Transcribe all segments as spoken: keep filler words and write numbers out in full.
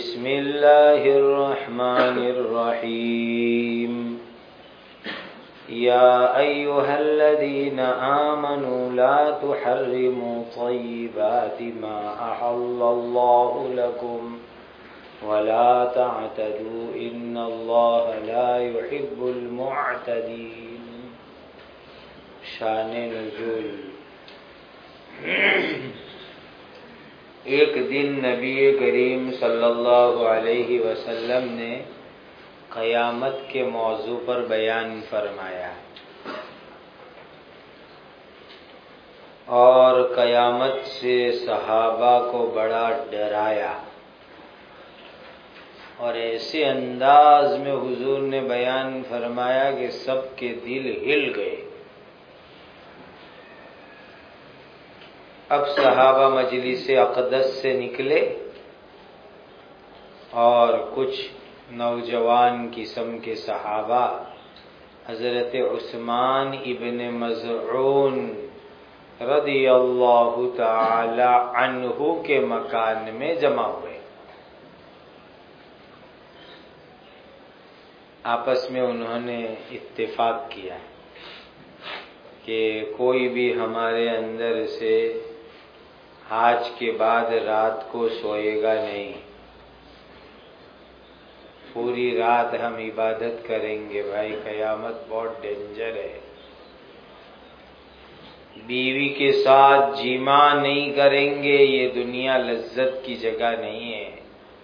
بسم اللہ الرحمن الرحیم یا ایھا الذین آمنوا لا تحرموا طیبات ما احل اللہ لکم ولا تعتدوا ان اللہ لا يحب المعتدین۔ شان نزول۔ ایک دن نبی کریم صلی اللہ علیہ وسلم نے قیامت کے موضوع پر بیان فرمایا اور قیامت سے صحابہ کو بڑا ڈرایا، اور ایسے انداز میں حضور نے بیان فرمایا کہ سب کے دل ہل گئے۔ اب صحابہ مجلس اقدس سے نکلے اور کچھ نوجوان قسم کے صحابہ حضرت عثمان ابن مظعون رضی اللہ تعالی عنہ کے مکان میں جمع ہوئے۔ آپس میں انہوں نے اتفاق کیا کہ کوئی بھی ہمارے اندر سے آج کے بعد رات کو سوئے گا نہیں، پوری رات ہم عبادت کریں گے۔ بھائی قیامت بہت ڈینجر ہے۔ بیوی کے ساتھ جیما نہیں کریں گے، یہ دنیا لذت کی جگہ نہیں ہے۔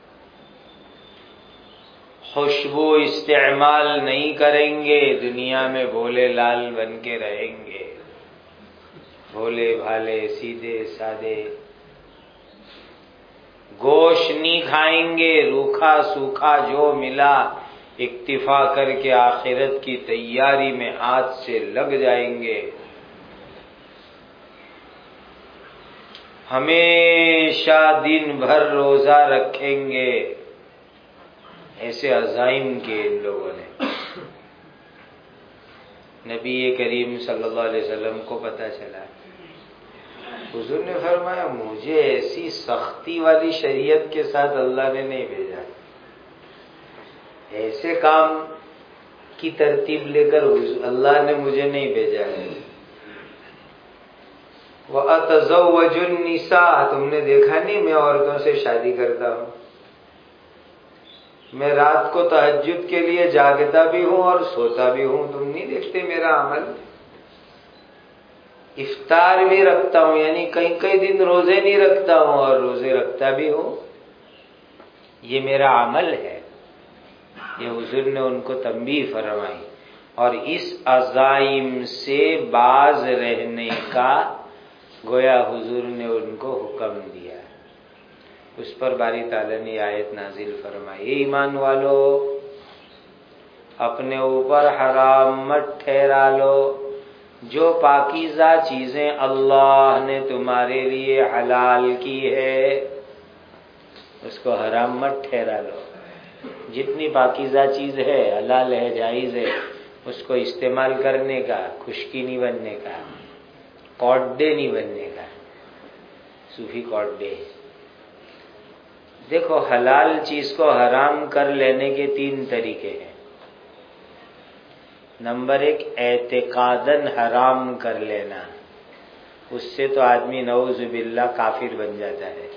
خوشبو استعمال نہیں کریں گے، دنیا میں بھولے لال بن کے رہیں گے، بھولے بھالے سیدھے سادے۔ گوشت نہیں کھائیں گے، روکھا سوکھا جو ملا اکتفا کر کے آخرت کی تیاری میں ہاتھ سے لگ جائیں گے۔ ہمیشہ دن بھر روزہ رکھیں گے، ایسے عزائم کیے ان لوگوں نے۔ نبی کریم صلی اللہ علیہ وسلم کو پتہ چلا، حضور نے فرمایا مجھے ایسی سختی والی شریعت کے ساتھ اللہ نے نہیں بھیجا، ایسے کام کی ترتیب لے کر اللہ نے مجھے نہیں بھیجا ہے۔ وَأَتَزَوَّجُ النِّسَاءَ، تم نے دیکھا نہیں میں عورتوں سے شادی کرتا ہوں، میں رات کو تہجد کے لیے جاگتا بھی ہوں اور سوتا بھی ہوں، تم نہیں دیکھتے میرا عمل؟ افطار بھی رکھتا ہوں، یعنی کئی کئی دن روزے نہیں رکھتا ہوں اور روزے رکھتا بھی ہوں، یہ میرا عمل ہے۔ یہ حضور نے ان کو تنبیہ فرمائی، اور اس عزائم سے باز رہنے کا گویا حضور نے ان کو حکم دیا۔ اس پر باری تعالیٰ نے آیت نازل فرمائی، اے ایمان والو اپنے اوپر حرام مت ٹھہرا لو، جو پاکیزہ چیزیں اللہ نے تمہارے لیے حلال کی ہے اس کو حرام مت ٹھہرا لو۔ جتنی پاکیزہ چیز ہے، حلال ہے، جائز ہے، اس کو استعمال کرنے کا، خشکی نہیں بننے کا، کوڈے نہیں بننے کا، صوفی کوڈے۔ دیکھو حلال چیز کو حرام کر لینے کے تین طریقے ہیں۔ نمبر ایک، اعتقاداً حرام کر لینا، اس سے تو آدمی نعوذ باللہ کافر بن جاتا ہے۔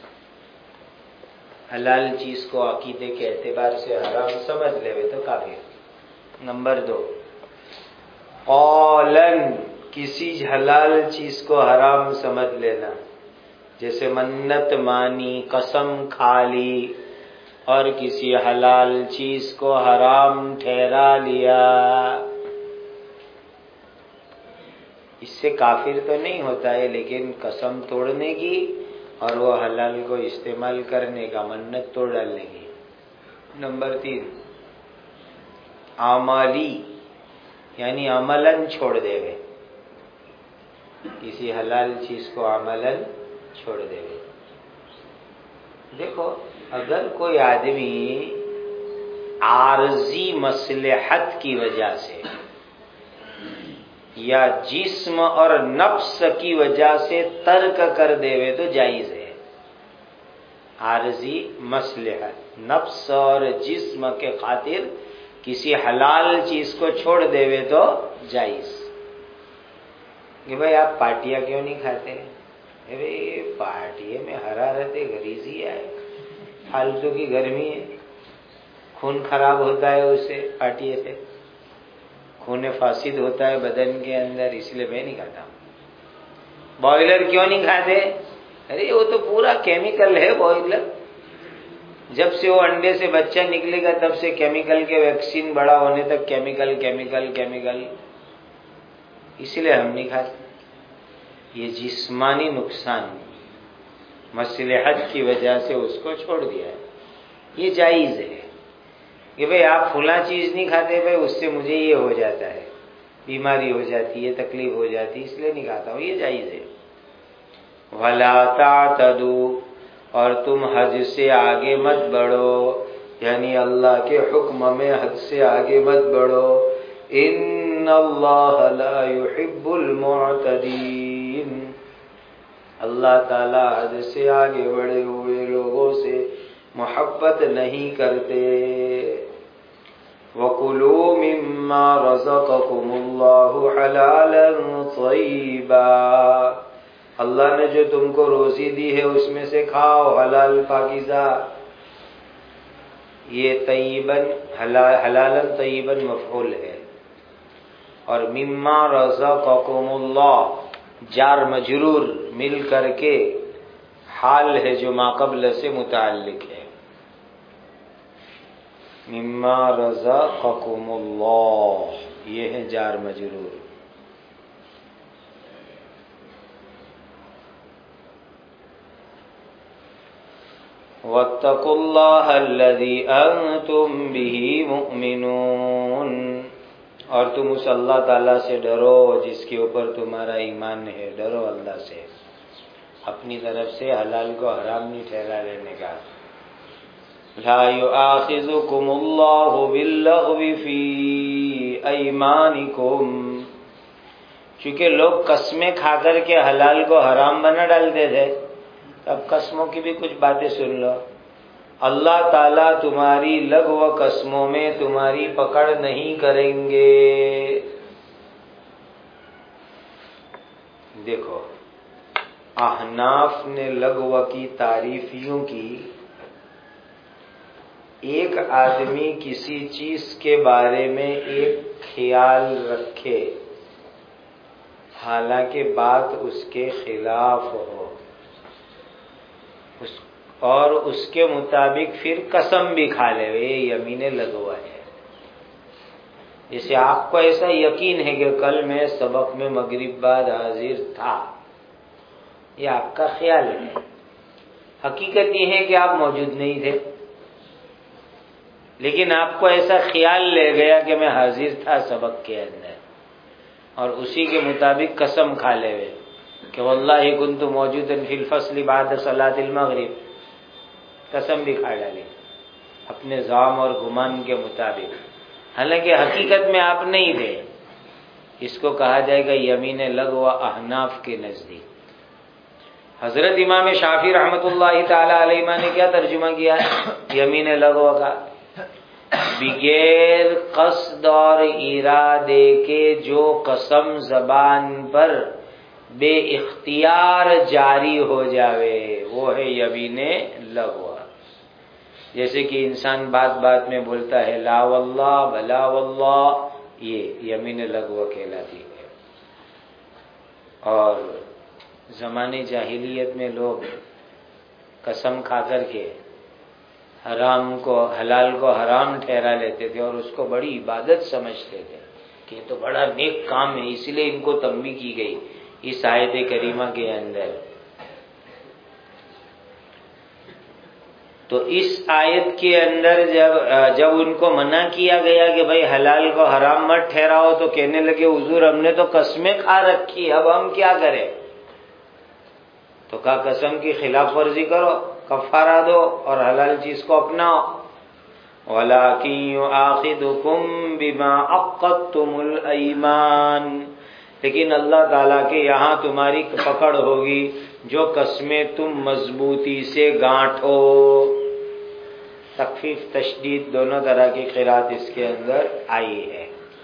حلال چیز کو عقیدے کے اعتبار سے حرام سمجھ لے تو کافر۔ نمبر دو، قولاً کسی حلال چیز کو حرام سمجھ لینا، جیسے منت مانی، قسم کھا لی اور کسی حلال چیز کو حرام ٹھہرا لیا۔ اس سے کافر تو نہیں ہوتا ہے، لیکن قسم توڑنے کی اور وہ حلال کو استعمال کرنے کا، منت توڑ ڈالنے کی۔ نمبر تین، عملی، یعنی عملاً چھوڑ دے گئے، کسی حلال چیز کو عملاً چھوڑ دے گئے۔ دیکھو اگر کوئی آدمی عارضی مصلحت کی وجہ سے یا جسم اور نفس کی وجہ سے ترک کر دے تو جائز ہے، عارضی مصلحت، نفس اور جسم کے خاطر کسی حلال چیز کو چھوڑ دے وے تو جائز. کہ بھائی آپ پاٹیا کیوں نہیں کھاتے؟ ارے پاٹیے میں حرارت غریزی ہے، فالتو کی گرمی ہے، خون خراب ہوتا ہے اس سے، پاٹیے سے خون فاسد ہوتا ہے بدن کے اندر، اس لیے میں نہیں کھاتا ہوں. بوائلر کیوں نہیں کھاتے؟ ارے وہ تو پورا کیمیکل ہے بوائلر، جب سے وہ انڈے سے بچہ نکلے گا تب سے کیمیکل کے ویکسین بڑا ہونے تک کیمیکل کیمیکل کیمیکل، اس لیے ہم نہیں کھاتے. یہ جسمانی نقصان مصلحت کی وجہ سے اس کو چھوڑ دیا ہے. یہ جائز ہے کہ بھئی آپ فلاں چیز نہیں کھاتے، بھئی اس سے مجھے یہ ہو جاتا ہے، بیماری ہو جاتی ہے، تکلیف ہو جاتی ہے، اس لیے نہیں کھاتا ہوں، یہ جائز ہے. وَلَا تَعْتَدُوا، اور تم حد سے آگے مت بڑھو، یعنی اللہ کے حکم میں حد سے آگے مت بڑھو. ان اللہ لا يحب المعتدین، اللہ تعالی حد سے آگے بڑھے ہوئے لوگوں سے محبت نہیں کرتے. وَكُلُوا مِمَّا رَزَقَكُمُ اللَّهُ حَلَالًا طَيِّبًا، اللہ نے جو تم کو روزی دی ہے اس میں سے کھاؤ حلال پاکیزہ. یہ طیباً حلالً طیباً مفعول ہے، اور مما رزقکم اللہ جار مجرور مل کر کے حال ہے جو ما قبل سے متعلق ہے. مما رزقکم اللہ یہ ہے جار مجرور. وَاتَّقُوا اللَّهَ الَّذِي أَنْتُمْ بِهِ مُؤْمِنُونَ، اور تم اس اللہ تعالیٰ سے ڈرو جس کے اوپر تمہارا ایمان ہے. ڈرو اللہ سے، اپنی طرف سے حلال کو حرام نہیں ٹھہرا لینے کا. لا يؤاخذكم الله باللغو في أيمانكم، چونکہ لوگ قسمیں کھا کر کے حلال کو حرام بنا ڈالتے تھے، اب قسموں کی بھی کچھ باتیں سن لو. اللہ تعالیٰ تمہاری لغو قسموں میں تمہاری پکڑ نہیں کریں گے. دیکھو احناف نے لغو کی تعریف یوں کی، ایک آدمی کسی چیز کے بارے میں ایک خیال رکھے حالانکہ بات اس کے خلاف ہو، اس اور اس کے مطابق پھر قسم بھی کھا لے، یہ یمین لغو ہے. جیسے آپ کو ایسا یقین ہے کہ کل میں سبق میں مغرب بعد حاضر تھا، یہ آپ کا خیال ہے، حقیقت یہ ہے کہ آپ موجود نہیں تھے، لیکن آپ کو ایسا خیال لے گیا کہ میں حاضر تھا سبق کے اندر، اور اسی کے مطابق قسم کھا لے ہوئے کہ واللہ کنت موجودا فی الفصل بعد صلاۃ المغرب، قسم بھی کھا ڈالی اپنے زعم اور گمان کے مطابق، حالانکہ حقیقت میں آپ نہیں تھے. اس کو کہا جائے گا یمین لغو احناف کے نزدیک. حضرت امام شافعی رحمۃ اللہ تعالی علیہ نے کیا ترجمہ کیا یمین لغو کا؟ بغیر قصد اور ارادے کے جو قسم زبان پر بے اختیار جاری ہو جاوے وہ ہے یمین لغو. جیسے کہ انسان بات بات میں بولتا ہے لا واللہ بلا واللہ، یہ یمین لغو کہلاتی ہے. اور زمانے جاہلیت میں لوگ قسم کھا کر کے حرام کو حلال کو حرام ٹھہرا لیتے تھے اور اس کو بڑی عبادت سمجھتے تھے کہ یہ تو بڑا نیک کام ہے، اس لیے ان کو تنبیہ کی گئی اس آیت کریمہ کے اندر. تو اس آیت کے اندر جب جب ان کو منع کیا گیا کہ بھائی حلال کو حرام مت ٹھہراؤ تو کہنے لگے حضور ہم نے تو قسمیں کھا رکھی، اب ہم کیا کریں؟ تو کہا قسم کی خلاف ورزی کرو، کفارہ دو اور حلال چیز کو اپناؤ. وَلَٰكِن يُؤَاخِذُكُم بِمَا عَقَّدتُّمُ الْأَيْمَانَ، لیکن اللہ تعالیٰ کے یہاں تمہاری پکڑ ہوگی جو قسمیں تم مضبوطی سے گانٹھو۔ تخفیف تشدید دونوں طرح کی قرات اس کے اندر آئی ہے۔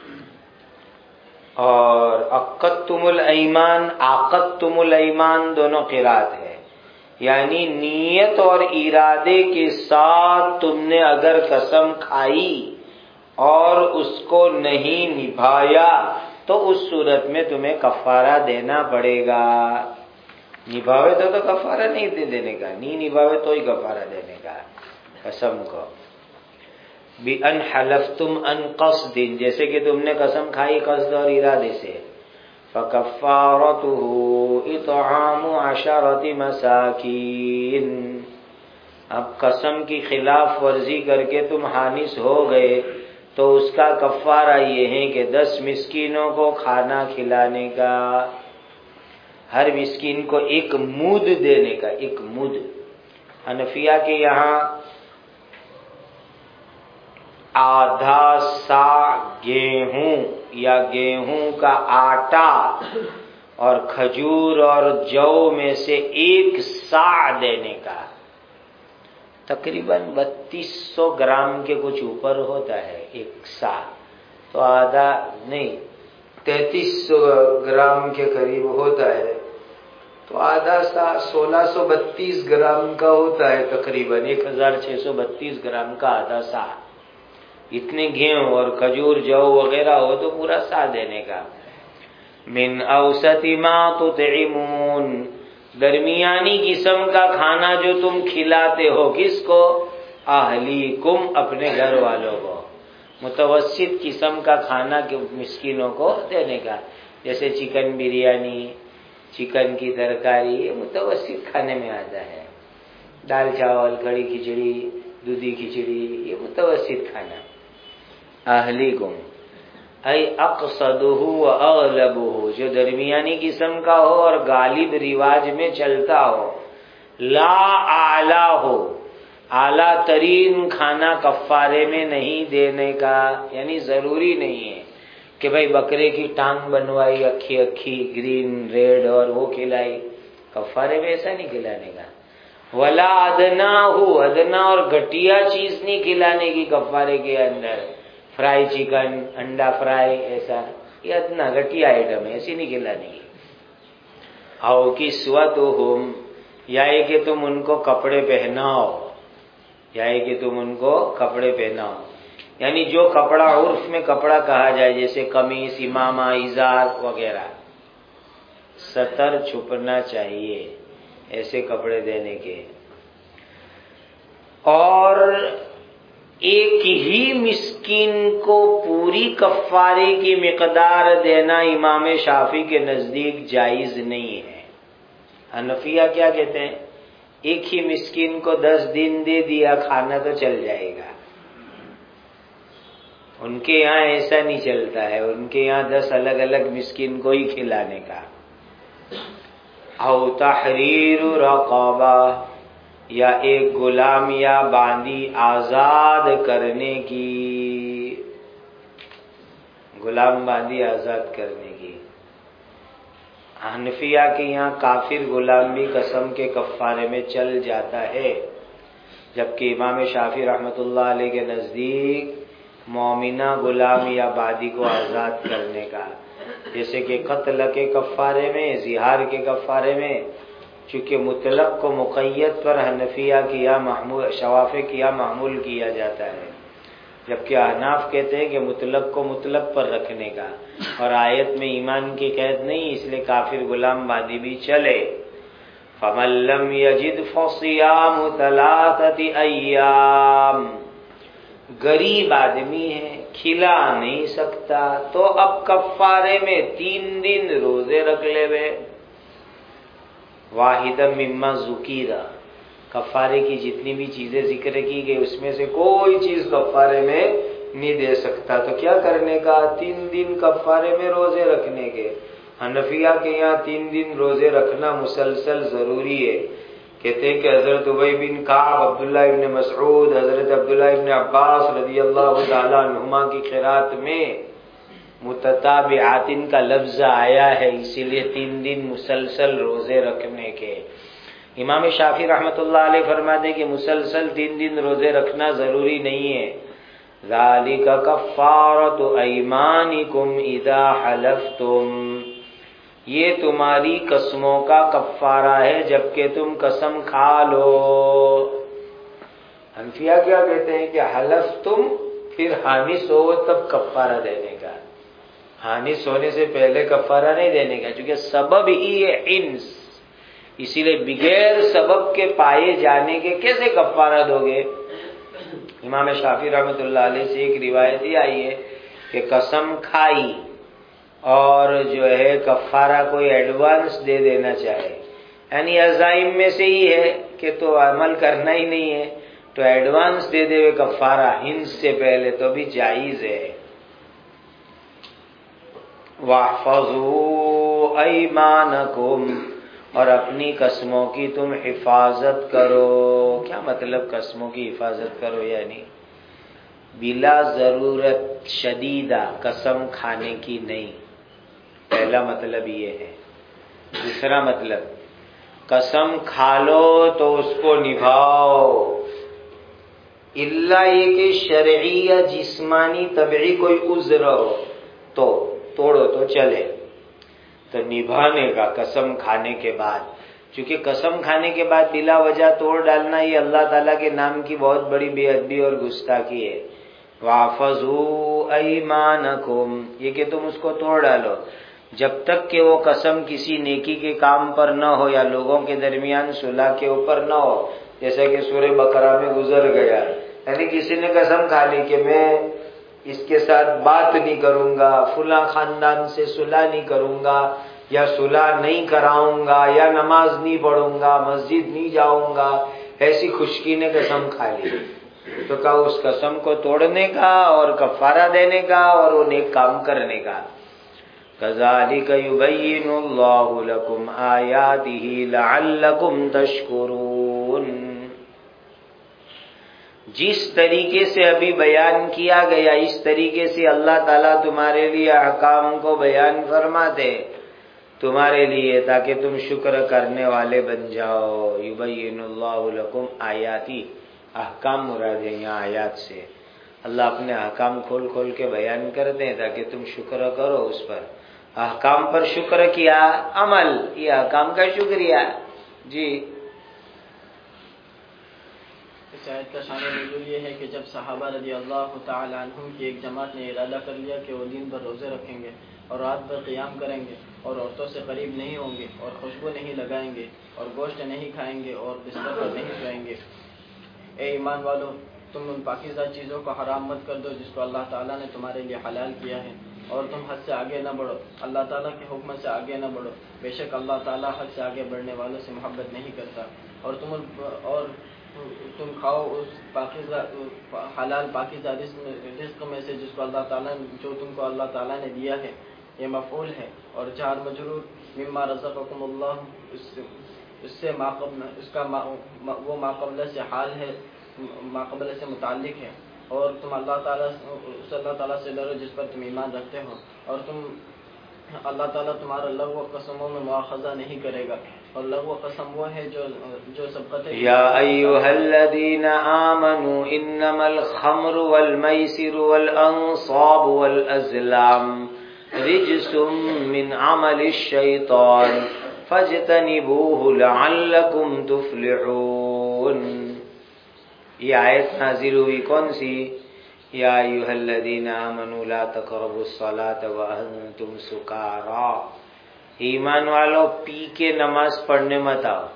اور عقدتم الایمان، عقدتم الایمان دونوں قرات ہے، یعنی نیت اور ارادے کے ساتھ تم نے اگر قسم کھائی اور اس کو نہیں نبھایا تو اس صورت میں تمہیں کفارہ دینا پڑے گا۔ نبھاوے تو تو کفارہ نہیں دے دینے کا، نہیں نبھاوے تو ہی کفارہ دینے کا قسم کو۔ بِأَنْ حَلَفْتُمْ أَنْ قَصْدٍ، جیسے کہ تم نے قسم کھائی قصد اور ارادے سے، فَكَفَّارَتُهُ إِطْعَامُ عَشَرَةِ مَسَاكِينَ، اب قسم کی خلاف ورزی کر کے تم حانث ہو گئے تو اس کا کفارہ یہ ہے کہ دس مسکینوں کو کھانا کھلانے کا، ہر مسکین کو ایک مود دینے کا، ایک مود۔ حنفیہ کے یہاں آدھا سا گیہوں یا گیہوں کا آٹا اور کھجور اور جو میں سے ایک سا دینے کا، تقریباً بتیس سو گرام کے کچھ اوپر ہوتا ہے ایک سا، تو آدھا نہیں تینتیس سو گرام کے قریب ہوتا ہے، تو آدھا سا سولہ سو بتیس گرام کا ہوتا ہے، تقریباً ایک ہزار چھ سو بتیس گرام کا آدھا سا۔ اتنے گیہوں اور کھجور جو وغیرہ ہو تو پورا سا دینے کا۔ من اوسط ما تطعمون، درمیانی قسم کا کھانا جو تم کھلاتے ہو، کس کو؟ اہلیکم، اپنے گھر والوں کو۔ متوسط قسم کا کھانا مسکینوں کو دینے کا، جیسے چکن بریانی، چکن کی ترکاری، یہ متوسط کھانے میں آتا ہے۔ دال چاول، کڑی کھچڑی، دودھی کھچڑی، یہ متوسط کھانا۔ اہلیکم ای اقصدہ و اغلبہ، جو درمیانی قسم کا ہو اور غالب رواج میں چلتا ہو، لا اعلیٰ ہو، اعلیٰ ترین کھانا کفارے میں نہیں دینے کا، یعنی ضروری نہیں ہے کہ بھئی بکرے کی ٹانگ بنوائی اکھی اکھی گرین ریڈ اور وہ کھلائی، کفارے میں ایسا نہیں کھلانے کا۔ ولا ادنا ہو، ادنا اور گھٹیا چیز نہیں کھلانے کی کفارے کے اندر، فرائی چکن، انڈا فرائی، ایسا یہ اتنا گھٹیا آئٹم ہے، ایسی نہیں کھلانے کی۔ او کسوتہم، یا یہ کہ تم ان کو کپڑے پہناؤ، یا یہ کہ تم ان کو کپڑے پہناؤ، یعنی جو کپڑا عرف میں کپڑا کہا جائے، جیسے قمیص، امامہ، ازار وغیرہ، ستر چھپنا چاہیے ایسے کپڑے دینے کے۔ اور ایک ہی مسکین کو پوری کفارے کی مقدار دینا امام شافعی کے نزدیک جائز نہیں ہے۔ حنفیہ کیا کہتے ہیں؟ ایک ہی مسکین کو دس دن دے دیا کھانا تو چل جائے گا، ان کے یہاں ایسا نہیں چلتا ہے، ان کے یہاں دس الگ الگ مسکین کو ہی کھلانے کا۔ او تحریر رقبہ، یا ایک غلام یا باندی آزاد کرنے کی، غلام باندی آزاد کرنے کی۔ حنفیہ کے یہاں کافر غلام بھی قسم کے کفارے میں چل جاتا ہے، جبکہ امام شافعی رحمۃ اللہ علیہ کے نزدیک مومنہ غلام یا باندی کو آزاد کرنے کا، جیسے کہ قتل کے کفارے میں، زہار کے کفارے میں، چونکہ مطلق کو مقید پر حنفیہ کیا محمول، شوافع کیا معمول کیا جاتا ہے، جبکہ احناف کہتے ہیں کہ مطلق کو مطلق پر رکھنے کا، اور آیت میں ایمان کی قید نہیں، اس لیے کافر غلام باندی بھی چلے۔ فَمَن لَّمْ يَجِدْ فَصِيَامُ ثَلَاثَةِ أَيَّامٍ، غریب آدمی ہے، کھلا نہیں سکتا، تو اب کفارے میں تین دن روزے رکھ لے وے۔ واحدہ مما ذکیرہ، کفارے کی جتنی بھی چیزیں ذکر کی گئی اس میں سے کوئی چیز کفارے میں نہیں دے سکتا، تو کیا کرنے کا؟ تین دن کفارے میں روزے رکھنے کے۔ حنفیہ کے یہاں تین دن روزے رکھنا مسلسل ضروری ہے، کہتے ہیں کہ حضرت ابی بن کعب، عبداللہ ابن مسعود، حضرت عبداللہ ابن عباس رضی اللہ تعالی عنہما کی قرات میں متتابعاتن کا لفظ آیا ہے، اسی لیے تین دن مسلسل روزے رکھنے کے۔ امام شافعی رحمۃ اللہ علیہ فرماتے کہ مسلسل تین دن روزے رکھنا ضروری نہیں ہے۔ ذالک کفارۃ ایمانکم اذا حلفتم، یہ تمہاری قسموں کا کفارہ ہے جبکہ تم قسم کھا لو۔ حنفیہ کیا کہتے ہیں کہ حلفتم پھر حانث ہو تب کفارہ دینے کا، حانث ہونے سے پہلے کفارہ نہیں دینے کا، کیونکہ سبب ہی ہے حنث، اسی لیے بغیر سبب کے پائے جانے کے کیسے کفارہ دو گے؟ امام شافعی رحمۃ اللہ علیہ سے ایک روایت یہ آئی ہے کہ قسم کھائی اور جو ہے کفارہ کوئی ایڈوانس دے دینا چاہے، یعنی عزائم میں سے ہی ہے کہ تو عمل کرنا ہی نہیں ہے تو ایڈوانس دے دے کفارہ ہنس سے پہلے تو بھی جائز ہے۔ وَاحْفَظُوا أَيْمَانَكُمْ، اور اپنی قسموں کی تم حفاظت کرو۔ کیا مطلب قسموں کی حفاظت کرو؟ یعنی بلا ضرورت شدیدہ قسم کھانے کی نہیں، پہلا مطلب یہ ہے۔ دوسرا مطلب قسم کھا لو تو اس کو نبھاؤ، الا یہ کہ شرعی یا جسمانی طبعی کوئی عذر ہو تو توڑو تو چلے، تو نبھانے کا قسم کھانے کے بعد، چونکہ قسم کھانے کے بعد بلا وجہ توڑ ڈالنا یہ اللہ تعالیٰ کے نام کی بہت بڑی بے ادبی اور گستاخی ہے۔ وَاحْفَظُوا أَيْمَانَكُمْ، یہ کہ تم اس کو توڑ ڈالو جب تک کہ وہ قسم کسی نیکی کے کام پر نہ ہو یا لوگوں کے درمیان صلح کے اوپر نہ ہو، جیسا کہ سورہ بقرہ میں گزر گیا، یعنی کسی نے قسم کھا لی کہ میں اس کے ساتھ بات نہیں کروں گا، فلاں خاندان سے صلح نہیں کروں گا، یا صلح نہیں کراؤں گا، یا نماز نہیں پڑھوں گا، مسجد نہیں جاؤں گا، ایسی خشکی نے قسم کھا لی، تو کہا اس قسم کو توڑنے کا اور کفارہ دینے کا اور وہ نیک کام کرنے کا۔ کذالک یبین اللہ لکم آیاتہ لعلکم تشکرون، جس طریقے سے ابھی بیان کیا گیا اس طریقے سے اللہ تعالیٰ تمہارے لیے احکام کو بیان فرماتے تمہارے لیے تاکہ تم شکر کرنے والے بن جاؤ۔ یبین اللہ لکم آیاتی، احکام مراد ہے یہاں آیات سے، اللہ اپنے احکام کھول کھول کے بیان کرتے ہیں تاکہ تم شکر کرو اس پر۔ احکام پر شکر کیا، عمل، یہ احکام کا شکریہ۔ جی اس آیت کا شان نزول یہ ہے کہ جب صحابہ رضی اللہ تعالی عنہم کی ایک جماعت نے ارادہ کر لیا کہ وہ دن بھر روزے رکھیں گے اور رات بھر قیام کریں گے اور عورتوں سے قریب نہیں ہوں گے اور خوشبو نہیں لگائیں گے اور گوشت نہیں کھائیں گے اور بستر پر نہیں سوئیں گے، اے ایمان والو تم ان پاکیزہ چیزوں کو حرام مت کر دو جس کو اللہ تعالیٰ نے تمہارے لیے حلال کیا ہے، اور تم حد سے آگے نہ بڑھو، اللہ تعالیٰ کے حکم سے آگے نہ بڑھو، بے شک اللہ تعالیٰ حد سے آگے بڑھنے والوں سے محبت نہیں کرتا، اور تم اور تم کھاؤ اس پاکیزہ حلال پاکیزہ رزق میں سے جس کو اللہ تعالیٰ جو تم کو اللہ تعالیٰ نے دیا ہے، یہ مفعول ہے، اور جار مجرور مما رزقکم اللہ اس اس سے ماقبل اس کا ما وہ ماقبل سے حال ہے، ماقبل سے متعلق ہے، اور تم اللہ تعالیٰ اس اللہ تعالیٰ سے ڈرو جس پر تم ایمان رکھتے ہو، اور تم اللہ تعالیٰ تمہارا لغو و قسموں میں مواخذہ نہیں کرے گا، اور لغو و قسم وہ ہے جو جو سبقت ہے۔ یا ایھا الذین آمنوا انما الخمر والمیسر والانصاب والازلام رجس من عمل الشیطان فاجتنبوه لعلکم تفلحون۔ یہ آیت نازل ہوئی کون سی؟ یا ایھا الذین آمنوا لا تقربوا الصلاة وانتم سکارا، ایمان والو پی کے نماز پڑھنے مت آؤ۔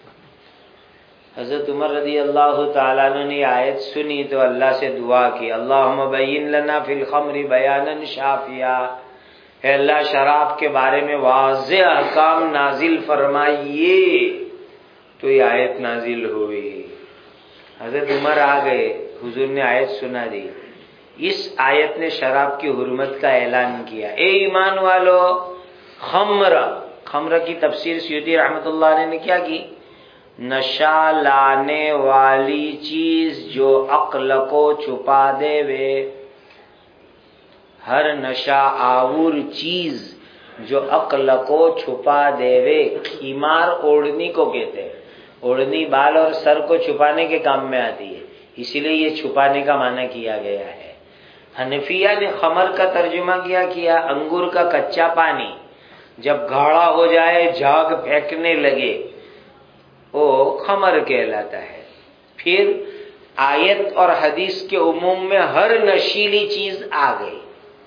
حضرت عمر رضی اللہ تعالیٰ عنہ نے آیت سنی تو اللہ سے دعا کی، اللہم بین لنا فی الخمر بیانا شافیا، اے اللہ شراب کے بارے میں واضح احکام نازل فرمائیے، تو یہ آیت نازل ہوئی۔ حضرت عمر آ گئے، حضور نے آیت سنا دی، اس آیت نے شراب کی حرمت کا اعلان کیا۔ اے ایمان والو، خمر خمر کی تفسیر سیوطی رحمۃ اللہ علیہ نے کیا کی؟ نشہ لانے والی چیز جو عقل کو چھپا دے وے، ہر نشہ آور چیز جو عقل کو چھپا دیوے، خیمار اوڑھنی کو کہتے ہیں، اوڑھنی بال اور سر کو چھپانے کے کام میں آتی ہے، اسی لیے یہ چھپانے کا معنی کیا گیا ہے۔ حنفیہ نے خمر کا ترجمہ کیا کیا انگور کا کچا پانی جب گاڑھا ہو جائے جھاگ پھینکنے لگے وہ خمر کہلاتا ہے۔ پھر آیت اور حدیث کے عموم میں ہر نشیلی چیز آ گئی۔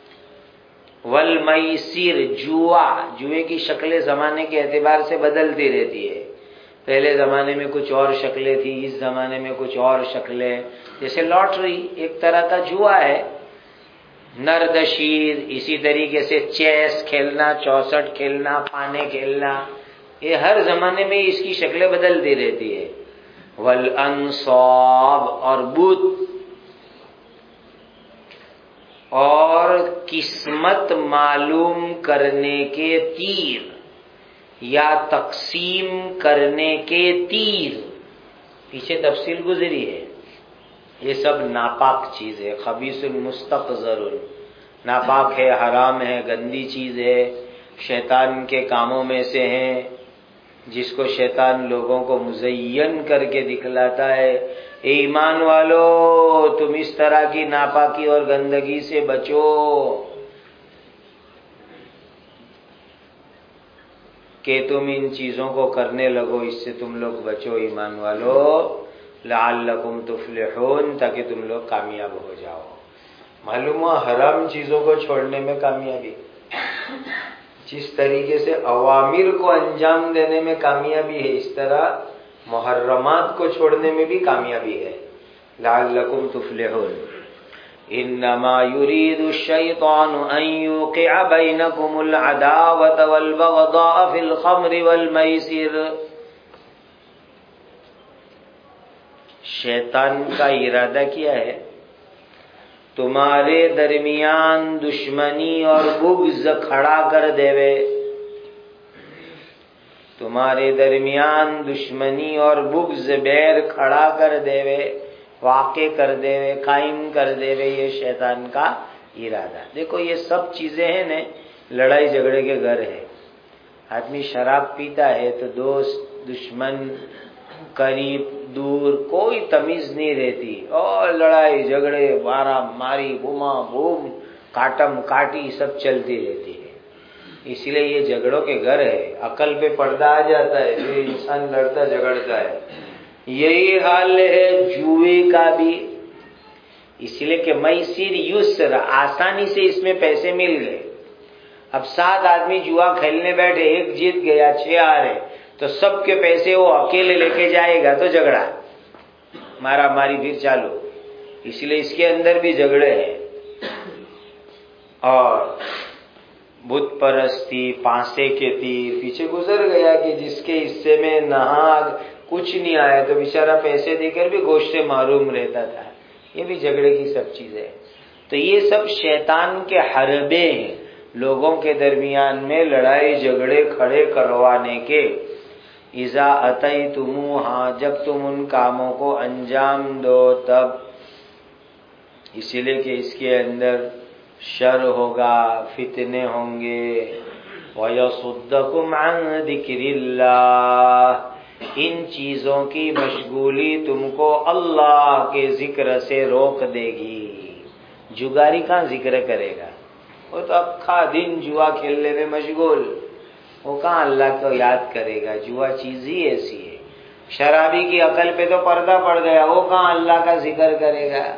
والمیسر، جوا، جوئے کی شکلیں زمانے کے اعتبار سے بدلتی رہتی ہے، پہلے زمانے میں کچھ اور شکلیں تھی، اس زمانے میں کچھ اور شکلیں، جیسے لاٹری ایک طرح کا جوا ہے، نردشیر اسی طریقے سے، چیس کھیلنا، چوسٹ کھیلنا، پانے کھیلنا، یہ ہر زمانے میں اس کی شکلیں بدلتی رہتی ہے۔ والانصاب، اور بت، اور قسمت معلوم کرنے کے تیر یا تقسیم کرنے کے تیر، پیچھے تفصیل گزری ہے، یہ سب ناپاک چیز ہے، خبیث مستقذر، ناپاک ہے، حرام ہے، گندی چیز ہے، شیطان کے کاموں میں سے ہے، جس کو شیطان لوگوں کو مزین کر کے دکھلاتا ہے۔ اے ایمان والو تم اس طرح کی ناپاکی اور گندگی سے بچو کہ تم ان چیزوں کو کرنے لگو، اس سے تم لوگ بچو ایمان والو، لعلکم تفلحون، تاکہ تم لوگ کامیاب ہو جاؤ۔ معلوم ہوا حرام چیزوں کو چھوڑنے میں کامیابی، جس طریقے سے اوامر کو انجام دینے میں کامیابی ہے، اس طرح محرمات کو چھوڑنے میں بھی کامیابی ہے۔ لعلکم تفلحون۔ انما يريد الشيطان ان يوقع بينكم العداوة والبغضاء في الخمر والميسر۔ شیطان کا ارادہ کیا ہے؟ تمہارے درمیان دشمنی اور بغض کھڑا کر دیوے، تمہارے درمیان دشمنی اور بغض بیر کھڑا کر دیوے، واقع کر دیوے، قائم کر دیوے، یہ شیطان کا ارادہ۔ دیکھو یہ سب چیزیں ہیں نا، لڑائی جھگڑے کے گھر ہے۔ آدمی شراب پیتا ہے تو دوست، دشمن، قریب، دور، کوئی تمیز نہیں رہتی، اور لڑائی جھگڑے، مارا ماری، بوما بوم، کاٹم کاٹی سب چلتی رہتی ہے۔ اس لیے یہ جھگڑوں کے گھر ہے، عقل پہ پردہ آ جاتا ہے، جو انسان لڑتا جھگڑتا ہے۔ یہی حال ہے جوئے کا بھی، اس لیے کہ میسر یسر، آسانی سے اس میں پیسے مل گئے۔ اب سات آدمی جوا کھیلنے بیٹھے، ایک جیت گیا، چھ آ رہے، تو سب کے پیسے وہ اکیلے لے کے جائے گا تو جھگڑا، مارا ماری پھر چالو۔ اس لیے اس کے اندر بھی جھگڑے ہیں۔ اور بت پرستی، پانسے کے تیر، پیچھے گزر گیا کہ جس کے حصے میں نہاگ کچھ نہیں آیا تو بیچارہ پیسے دے کر بھی گوشت سے محروم رہتا تھا، یہ بھی جھگڑے کی سب چیزیں۔ تو یہ سب شیطان کے حربے ہیں، لوگوں کے درمیان میں لڑائی جھگڑے کھڑے کروانے کے۔ اذا اتیتموہا، جب تم ان کاموں کو انجام دو تب، اسی لیے کہ اس کے اندر شر ہوگا، فتنے ہوں گے۔ وَيَصُدَّكُمْ عَنْ ذِكْرِ اللَّهِ، ان چیزوں کی مشغولی تم کو اللہ کے ذکر سے روک دے گی۔ جگاری کہاں ذکر کرے گا؟ وہ تو اب کھا دن جوا کھیلنے میں مشغول، وہ کہاں اللہ کو یاد کرے گا؟ جوا چیز ہی ایسی ہے۔ شرابی کی عقل پہ تو پردہ پڑ گیا، وہ کہاں اللہ کا ذکر کرے گا؟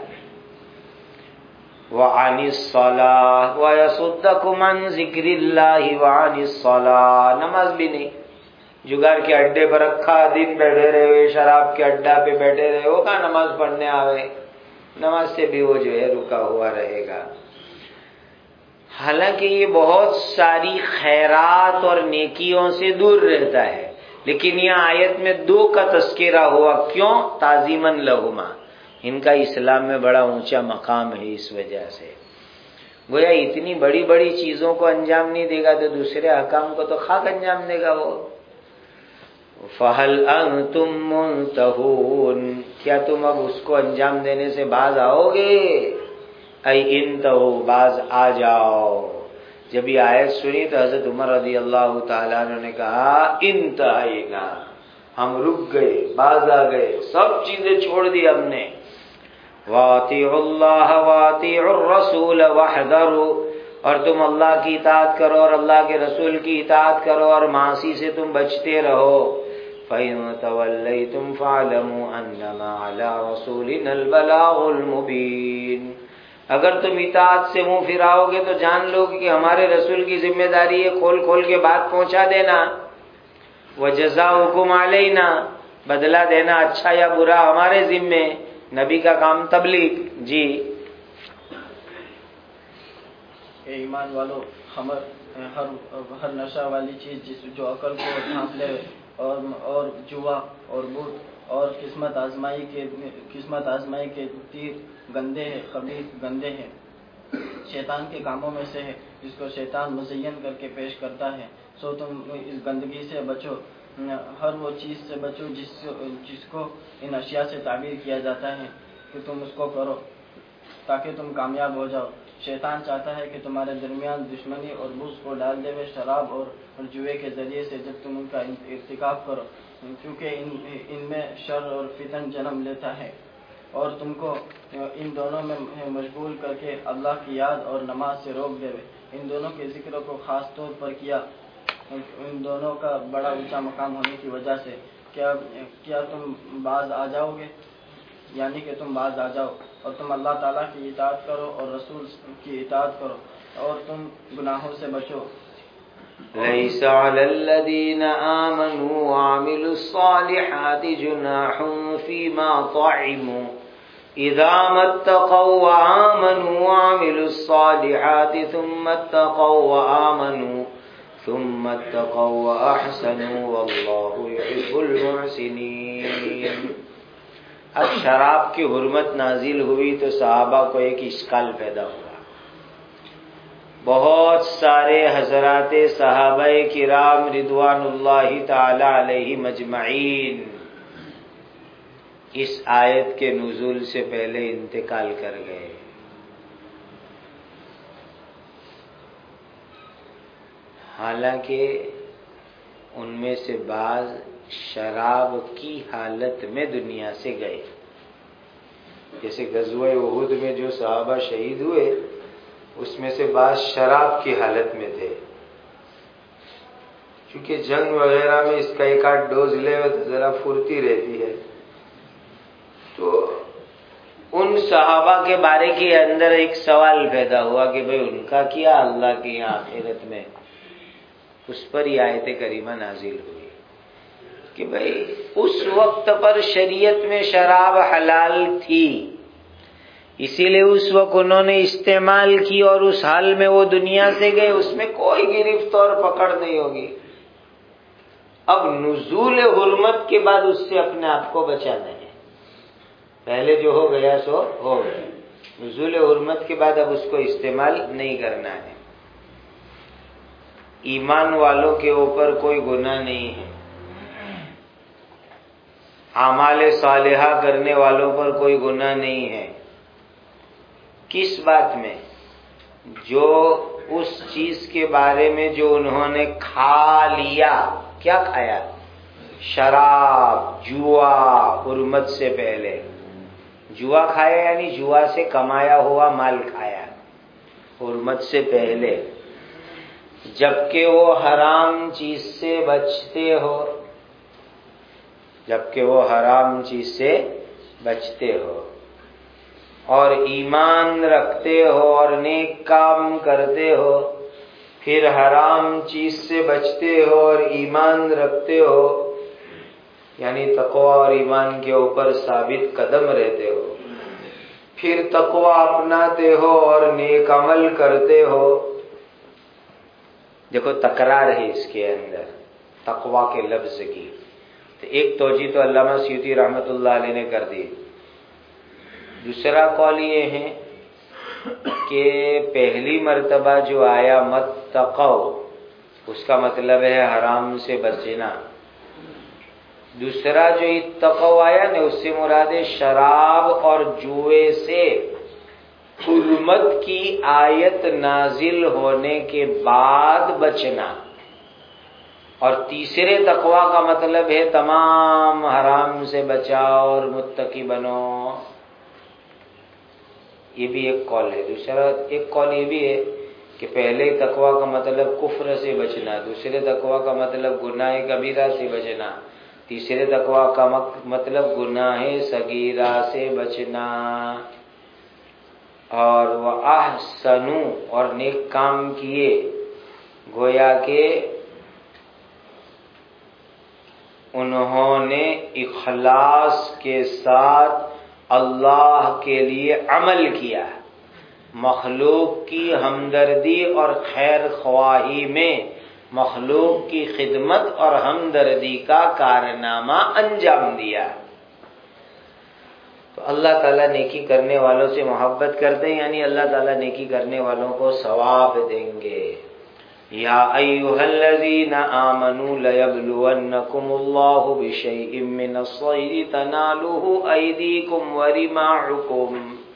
وَعَنِ الصَّلَاةِ وَيَصُدَّكُمْ عَنْ ذِكْرِ اللَّهِ وَعَنِ الصَّلَاةِ، نماز بھی نہیں، جگار کے اڈے پر رکھا دن بیٹھے رہے، شراب کے اڈا پہ بیٹھے رہے، وہ کہاں نماز پڑھنے آوے؟ نماز سے بھی وہ جو ہے رکا ہوا رہے گا۔ حالانکہ یہ بہت ساری خیرات اور نیکیوں سے دور رہتا ہے، لیکن یہاں آیت میں دو کا تذکرہ ہوا، کیوں؟ تعظیماً لہما، ان کا اسلام میں بڑا اونچا مقام ہے، اس وجہ سے گویا اتنی بڑی بڑی چیزوں کو انجام نہیں دے گا تو دوسرے احکام کو تو خاک انجام دے گا وہ۔ فَهَلْ أَنْتُمْ مُنْتَهُونَ، کیا تم اب اس کو انجام دینے سے باز آؤ گے؟ اے انتہو باز آ جاؤ. جب یہ آیت سنی تو حضرت عمر رضی اللہ تعالیٰ عنہ نے کہا انتہینا، ہم رک گئے، باز آ گئے، سب چیزیں چھوڑ دی ہم نے. وَاطِيعُوا اللَّهَ وَاطِيعُوا الرَّسُولَ وَاحْذَرُوا، اور تم اللہ کی اطاعت کرو اور اللہ کے رسول کی اطاعت کرو اور معاصی سے تم بچتے رہو. فَإِن تَوَلَّيْتُمْ فَاعْلَمُوا أَنَّمَا عَلَىٰ رَسُولِنَا الْبَلَاغُ الْمُبِينُ، اگر تم اطاعت سے منہ پھراؤ گے تو جان لو کہ ہمارے رسول کی ذمہ داری ہے کھول کھول کے بات پہنچا دینا. وَجَزَاؤُكُمْ عَلَيْنَا، بدلہ دینا اچھا یا برا ہمارے ذمے، نبی کا کام تبلیغ. جی اے ایمان والو، خمر ہر ہر نشہ والی چیز جس جو عقل کو ڈھانپ لے، اور اور جوا اور بت اور قسمت آزمائی کے قسمت آزمائی کے تیر گندے ہیں، خبیث گندے ہیں، شیطان کے کاموں میں سے ہے جس کو شیطان مزین کر کے پیش کرتا ہے. سو تم اس گندگی سے بچو، ہر وہ چیز سے بچو جس جس کو ان اشیاء سے تعبیر کیا جاتا ہے کہ تم اس کو کرو تاکہ تم کامیاب ہو جاؤ. شیطان چاہتا ہے کہ تمہارے درمیان دشمنی اور بغض کو ڈال دے وہ شراب اور جوئے کے ذریعے سے جب تم ان کا ارتکاب کرو، کیونکہ ان ان میں شر اور فتن جنم لیتا ہے، اور تم کو ان دونوں میں مشغول کر کے اللہ کی یاد اور نماز سے روک دے. ان دونوں کے ذکر کو خاص طور پر کیا، ان دونوں کا بڑا اونچا مقام ہونے کی وجہ سے. کیا کیا تم باز آ جاؤ گے، یعنی کہ تم باز آ جاؤ اور تم اللہ تعالیٰ کی اطاعت کرو اور رسول کی اطاعت کرو اور تم گناہوں سے بچو. لَيْسَ عَلَى الَّذِينَ آمَنُوا وَعَمِلُوا الصَّالِحَاتِ جُنَاحٌ فِيمَا طَعِمُوا إِذَا مَا اتَّقَوْا وَآمَنُوا وَعَمِلُوا الصَّالِحَاتِ ثُمَّ اتَّقَوْا وَآمَنُوا ثُمَّ اتَّقَوْا وَأَحْسَنُوا وَاللَّهُ يُحِبُّ الْمُحْسِنِينَ. اب شراب کی حرمت نازل ہوئی تو صحابہ کو ایک اشکال پیدا ہوا. بہت سارے حضرات صحابہ کرام رضوان اللہ تعالی علیہ مجمعین اس آیت کے نزول سے پہلے انتقال کر گئے. حالانکہ ان میں سے بعض شراب کی حالت میں دنیا سے گئے، جیسے غزوہ احد میں جو صحابہ شہید ہوئے اس میں سے بعض شراب کی حالت میں تھے. چونکہ جنگ وغیرہ میں اس کا ایک آدھ ڈوز لے تو ذرا پھرتی رہتی ہے، تو ان صحابہ کے بارے کے اندر ایک سوال پیدا ہوا کہ بھئی ان کا کیا اللہ کی آخرت میں. اس پر یہ آیت کریمہ نازل ہوئی کہ بھئی اس وقت پر شریعت میں شراب حلال تھی، اسی لیے اس وقت انہوں نے استعمال کی اور اس حال میں وہ دنیا سے گئے، اس میں کوئی گرفت اور پکڑ نہیں ہوگی. اب نزول حرمت کے بعد اس سے اپنے آپ کو بچانا ہے. پہلے جو ہو گیا سو ہو گیا، نزول حرمت کے بعد اب اس کو استعمال نہیں کرنا ہے. ایمان والوں کے اوپر کوئی گناہ نہیں ہے، اعمال صالحہ کرنے والوں پر کوئی گناہ نہیں ہے. کس بات میں؟ جو اس چیز کے بارے میں جو انہوں نے کھا لیا. کیا کھایا؟ شراب، جوا، حرمت سے پہلے. جوا کھایا یعنی جوا سے کمایا ہوا مال کھایا حرمت سے پہلے، جبکہ وہ حرام چیز سے بچتے ہو جبکہ وہ حرام چیز سے بچتے ہو اور ایمان رکھتے ہو اور نیک کام کرتے ہو، پھر حرام چیز سے بچتے ہو اور ایمان رکھتے ہو، یعنی تقوی اور ایمان کے اوپر ثابت قدم رہتے ہو، پھر تقوی اپناتے ہو اور نیک عمل کرتے ہو. دیکھو تکرار ہے اس کے اندر تقوی کے لفظ کی. تو ایک توجیہ تو علامہ سیوطی رحمۃ اللہ علیہ نے کر دی. دوسرا قول یہ ہے کہ پہلی مرتبہ جو آیا متقو، اس کا مطلب ہے حرام سے بچنا. دوسرا جو اتقو آیا نا، اس سے مراد شراب اور جوئے سے حرمت کی آیت نازل ہونے کے بعد بچنا، اور تیسرے تقویٰ کا مطلب ہے تمام حرام سے بچاؤ اور متقی بنو. یہ بھی ایک قول ہے. دوسرا ایک قول یہ بھی ہے کہ پہلے تقویٰ کا مطلب کفر سے بچنا، دوسرے تقویٰ کا مطلب گناہ کبیرہ سے بچنا، تیسرے تقویٰ کا مطلب گناہ صغیرہ سے بچنا. اور وہ احسنوا، اور نیک کام کیے، گویا کہ انہوں نے اخلاص کے ساتھ اللہ کے لیے عمل کیا، مخلوق کی ہمدردی اور خیر خواہی میں مخلوق کی خدمت اور ہمدردی کا کارنامہ انجام دیا. تو اللہ تعالیٰ نیکی کرنے والوں سے محبت کرتے ہیں، یعنی اللہ تعالیٰ نیکی کرنے والوں کو ثواب دیں گے. یا ایھا الذین آمنوا لیبلونکم اللہ بشیء من الصید تنالہ ایدیکم ورماحکم.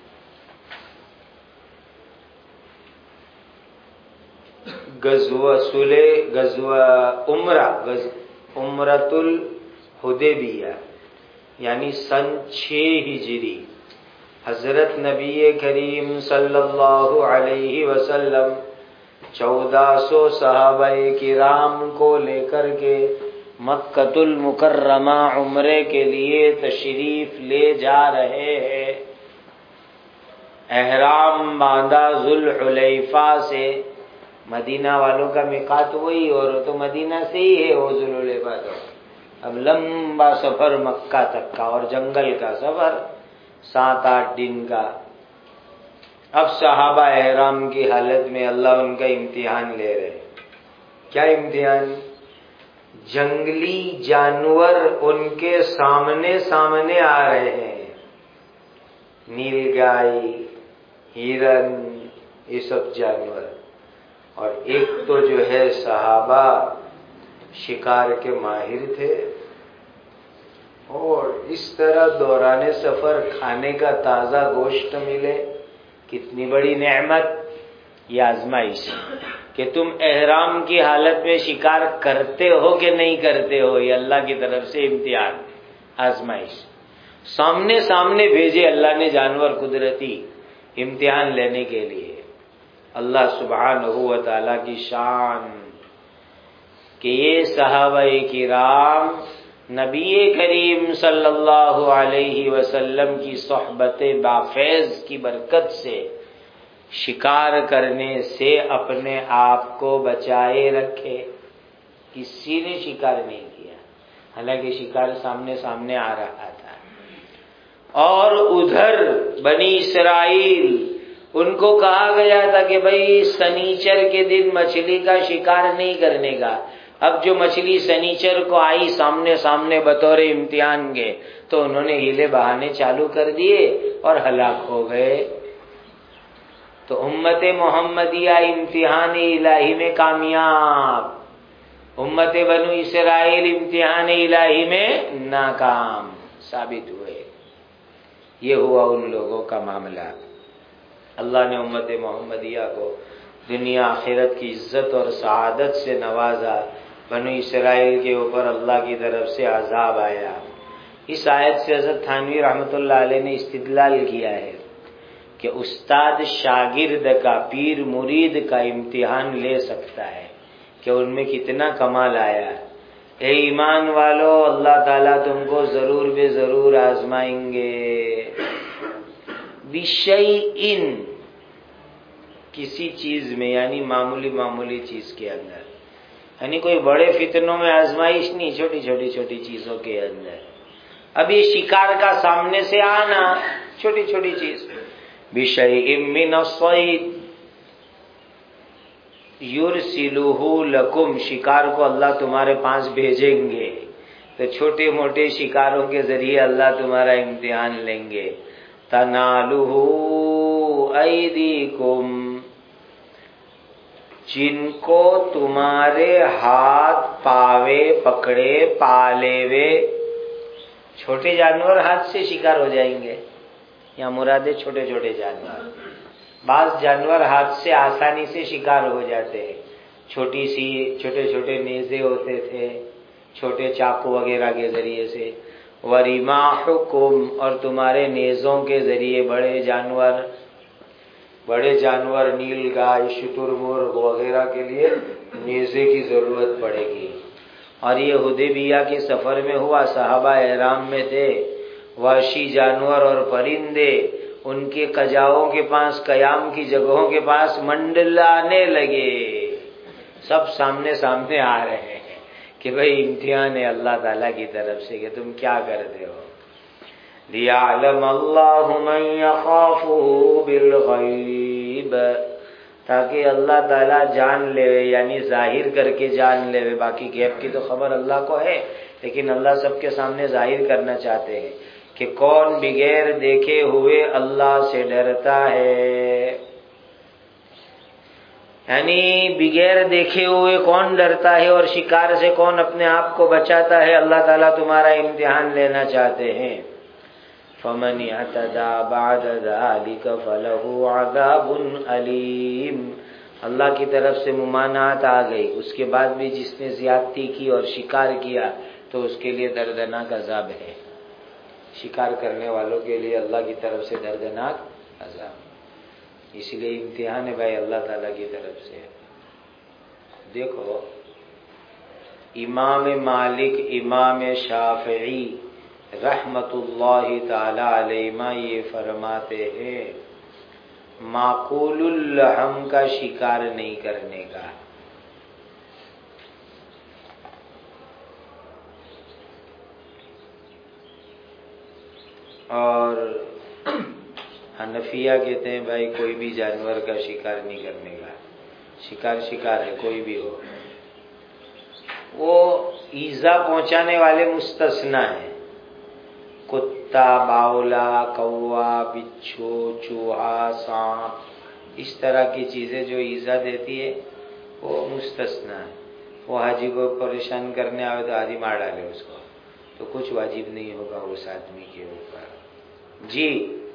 غزوہ صلح غزوہ عمرہ عمرۃ الحدیبیہ یعنی سن چھ ہجری، حضرت نبی کریم صلی اللہ علیہ وسلم چودہ سو صحابہ کرام کو لے کر کے مکۃ المکرمہ عمرے کے لیے تشریف لے جا رہے ہیں. احرام باندھا ذوالحلیفہ سے، مدینہ والوں کا میقات وہی، اور تو مدینہ سے ہی ہے وہ ذوالحلیفہ. تو اب لمبا سفر مکہ تک کا اور جنگل کا سفر سات آٹھ دن کا. اب صحابہ احرام کی حالت میں اللہ ان کا امتحان لے رہے. کیا امتحان؟ جنگلی جانور ان کے سامنے سامنے آ رہے ہیں، نیل گائے، ہرن، یہ سب جانور. اور ایک تو جو ہے صحابہ شکار کے ماہر تھے، اور اس طرح دوران سفر کھانے کا تازہ گوشت ملے، کتنی بڑی نعمت. یہ آزمائش کہ تم احرام کی حالت میں شکار کرتے ہو کہ نہیں کرتے ہو، یہ اللہ کی طرف سے امتحان، آزمائش. سامنے سامنے بھیجے اللہ نے جانور قدرتی امتحان لینے کے لیے. اللہ سبحانہ و تعالیٰ کی شان کہ یہ صحابہ کرام نبی کریم صلی اللہ علیہ وسلم کی صحبت بافیض کی برکت سے شکار کرنے سے اپنے آپ کو بچائے رکھے. کسی نے شکار نہیں کیا، حالانکہ شکار سامنے سامنے آ رہا تھا. اور ادھر بنی اسرائیل ان کو کہا گیا تھا کہ بھئی سنیچر کے دن مچھلی کا شکار نہیں کرنے کا. اب جو مچھلی سنیچر کو آئی سامنے سامنے بطور امتحان کے، تو انہوں نے ہیلے بہانے چالو کر دیے اور ہلاک ہو گئے. تو امت محمدیہ امتحان الہی میں کامیاب، امت بنو اسرائیل امتحان الہی میں ناکام ثابت ہوئے. یہ ہوا ان لوگوں کا معاملہ. اللہ نے امت محمدیہ کو دنیا آخرت کی عزت اور سعادت سے نوازا. بنو اسرائیل کے اوپر اللہ کی طرف سے عذاب آیا. اس آیت سے حضرت تھانوی رحمۃ اللہ علیہ نے استدلال کیا ہے کہ استاد شاگرد کا، پیر مرید کا امتحان لے سکتا ہے کہ ان میں کتنا کمال آیا. اے ایمان والو، اللہ تعالیٰ تم کو ضرور بے ضرور آزمائیں گے. بشیء، کسی چیز میں، یعنی معمولی معمولی چیز کے اندر، یعنی کوئی بڑے فتنوں میں آزمائش نہیں، چھوٹی چھوٹی چھوٹی چیزوں کے اندر. اب یہ شکار کا سامنے سے آنا، چھوٹی چھوٹی چیز. بشیء من الصید یرسلہ لکم، شکار کو اللہ تمہارے پاس بھیجیں گے. تو چھوٹے موٹے شکاروں کے ذریعے اللہ تمہارا امتحان لیں گے. تنالہ ایدیکم، جن کو تمہارے ہاتھ پاوے پکڑے پالے وے. چھوٹے جانور ہاتھ سے شکار ہو جائیں گے، یا مرادے چھوٹے چھوٹے جانور. بعض جانور ہاتھ سے آسانی سے شکار ہو جاتے ہیں، چھوٹی سی چھوٹے چھوٹے نیزے ہوتے تھے، چھوٹے چاقو وغیرہ کے ذریعے سے، وَرِمَاحُكُمْ، اور تمہارے نیزوں کے ذریعے بڑے جانور بڑے جانور نیل گائے، شتر مرغ وغیرہ کے لیے نیزے کی ضرورت پڑے گی۔ اور یہ حدیبیہ کے سفر میں ہوا، صحابہ احرام میں تھے، وحشی جانور اور پرندے ان کے قجاؤں کے پاس، قیام کی جگہوں کے پاس منڈلانے لگے، سب سامنے سامنے آ رہے ہیں کہ بھئی امتحان ہے اللہ تعالیٰ کی طرف سے کہ تم کیا کرتے ہو۔ لِيَعْلَمَ اللَّهُ مَن يَخَافُهُ بِالْغَيْبِ، تاکہ اللہ تعالیٰ جان لے، یعنی ظاہر کر کے جان لے۔ باقی غیب کی تو خبر اللہ کو ہے، لیکن اللہ سب کے سامنے ظاہر کرنا چاہتے ہیں کہ کون بغیر دیکھے ہوئے اللہ سے ڈرتا ہے، یعنی بغیر دیکھے ہوئے کون ڈرتا ہے اور شکار سے کون اپنے آپ کو بچاتا ہے۔ اللہ تعالیٰ تمہارا امتحان لینا چاہتے ہیں۔ فَمَنِ اعْتَدَىٰ بَعْدَ ذَٰلِكَ فَلَهُ عَذَابٌ أَلِيمٌ، اللہ کی طرف سے ممانعت آ گئی، اس کے بعد بھی جس نے زیادتی کی اور شکار کیا تو اس کے لیے دردناک عذاب ہے، شکار کرنے والوں کے لیے اللہ کی طرف سے دردناک عذاب۔ اس لیے امتحان ہے بھائی اللہ تعالیٰ کی طرف سے۔ دیکھو امام مالک، امام شافعی رحمت اللہ تعالی علیہما یہ فرماتے ہیں معقول اللحم کا شکار نہیں کرنے کا، اور حنفیہ کہتے ہیں بھائی کوئی بھی جانور کا شکار نہیں کرنے کا، شکار شکار ہے کوئی بھی ہو، وہ ایذا پہنچانے والے مستثنا ہیں، کتا، باولا، کوا، بچھو، چوہا، سانپ، اس طرح کی چیزیں جو ایذا دیتی ہے وہ مستثنا ہے۔ وہ حاجی کو پریشان کرنے آئے تو حاجی مار ڈالے اس کو، تو کچھ واجب نہیں ہوگا اس آدمی کے اوپر۔ جی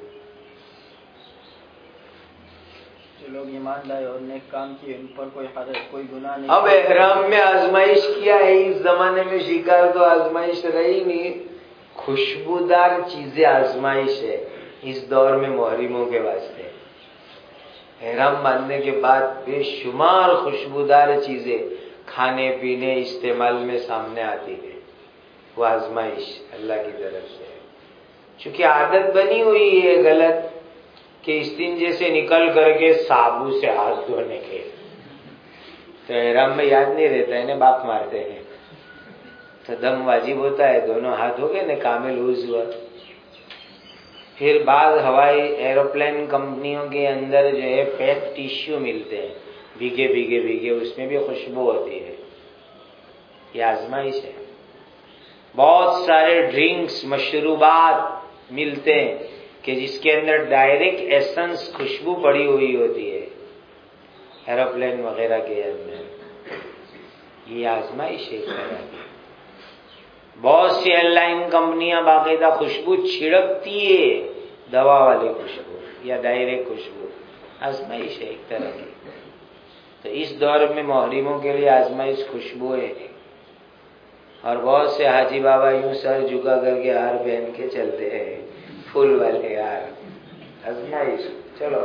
جو لوگ ایمان لائے اور نیک کام کیے ان پر کوئی حرج، کوئی گناہ نہیں۔ اب احرام میں آزمائش کیا ہے، اس زمانے میں شکار تو آزمائش رہی نہیں، خوشبودار چیزیں آزمائش ہے اس دور میں محرموں کے واسطے۔ احرام باندھنے کے بعد بے شمار خوشبودار چیزیں کھانے پینے استعمال میں سامنے آتی ہے، وہ آزمائش اللہ کی طرف سے، چونکہ عادت بنی ہوئی ہے غلط کہ استنجے سے نکل کر کے صابو سے ہاتھ دھونے کے، تو احرام میں یاد نہیں رہتا ہے نا، باپ مارتے ہیں تو دم واجب ہوتا ہے، دونوں ہاتھ ہو گئے نا کامل عضو۔ پھر بعض ہوائی ایروپلین کمپنیوں کے اندر جو ہے پیک ٹیشو ملتے ہیں، بھیگے بھیگے بھیگے، اس میں بھی خوشبو ہوتی ہے، یہ آزمائش ہے۔ بہت سارے ڈرنکس، مشروبات ملتے ہیں کہ جس کے اندر ڈائریکٹ ایسنس خوشبو پڑی ہوئی ہوتی ہے، ایروپلین وغیرہ کے اندر، یہ آزمائش ہے اس طرح کی۔ بہت سی ایئر لائن کمپنیاں باقاعدہ خوشبو چھڑکتی ہے، دوا والی خوشبو یا ڈائریکٹ خوشبو، آزمائش ہے ایک طرح کی۔ تو اس دور میں محرموں کے لیے آزمائش خوشبوئیں ہیں، اور بہت سے حاجی بابا یوں سر جھکا کر کے ہار پہن کے چلتے ہیں، پھول والے ہار، آزمائش۔ چلو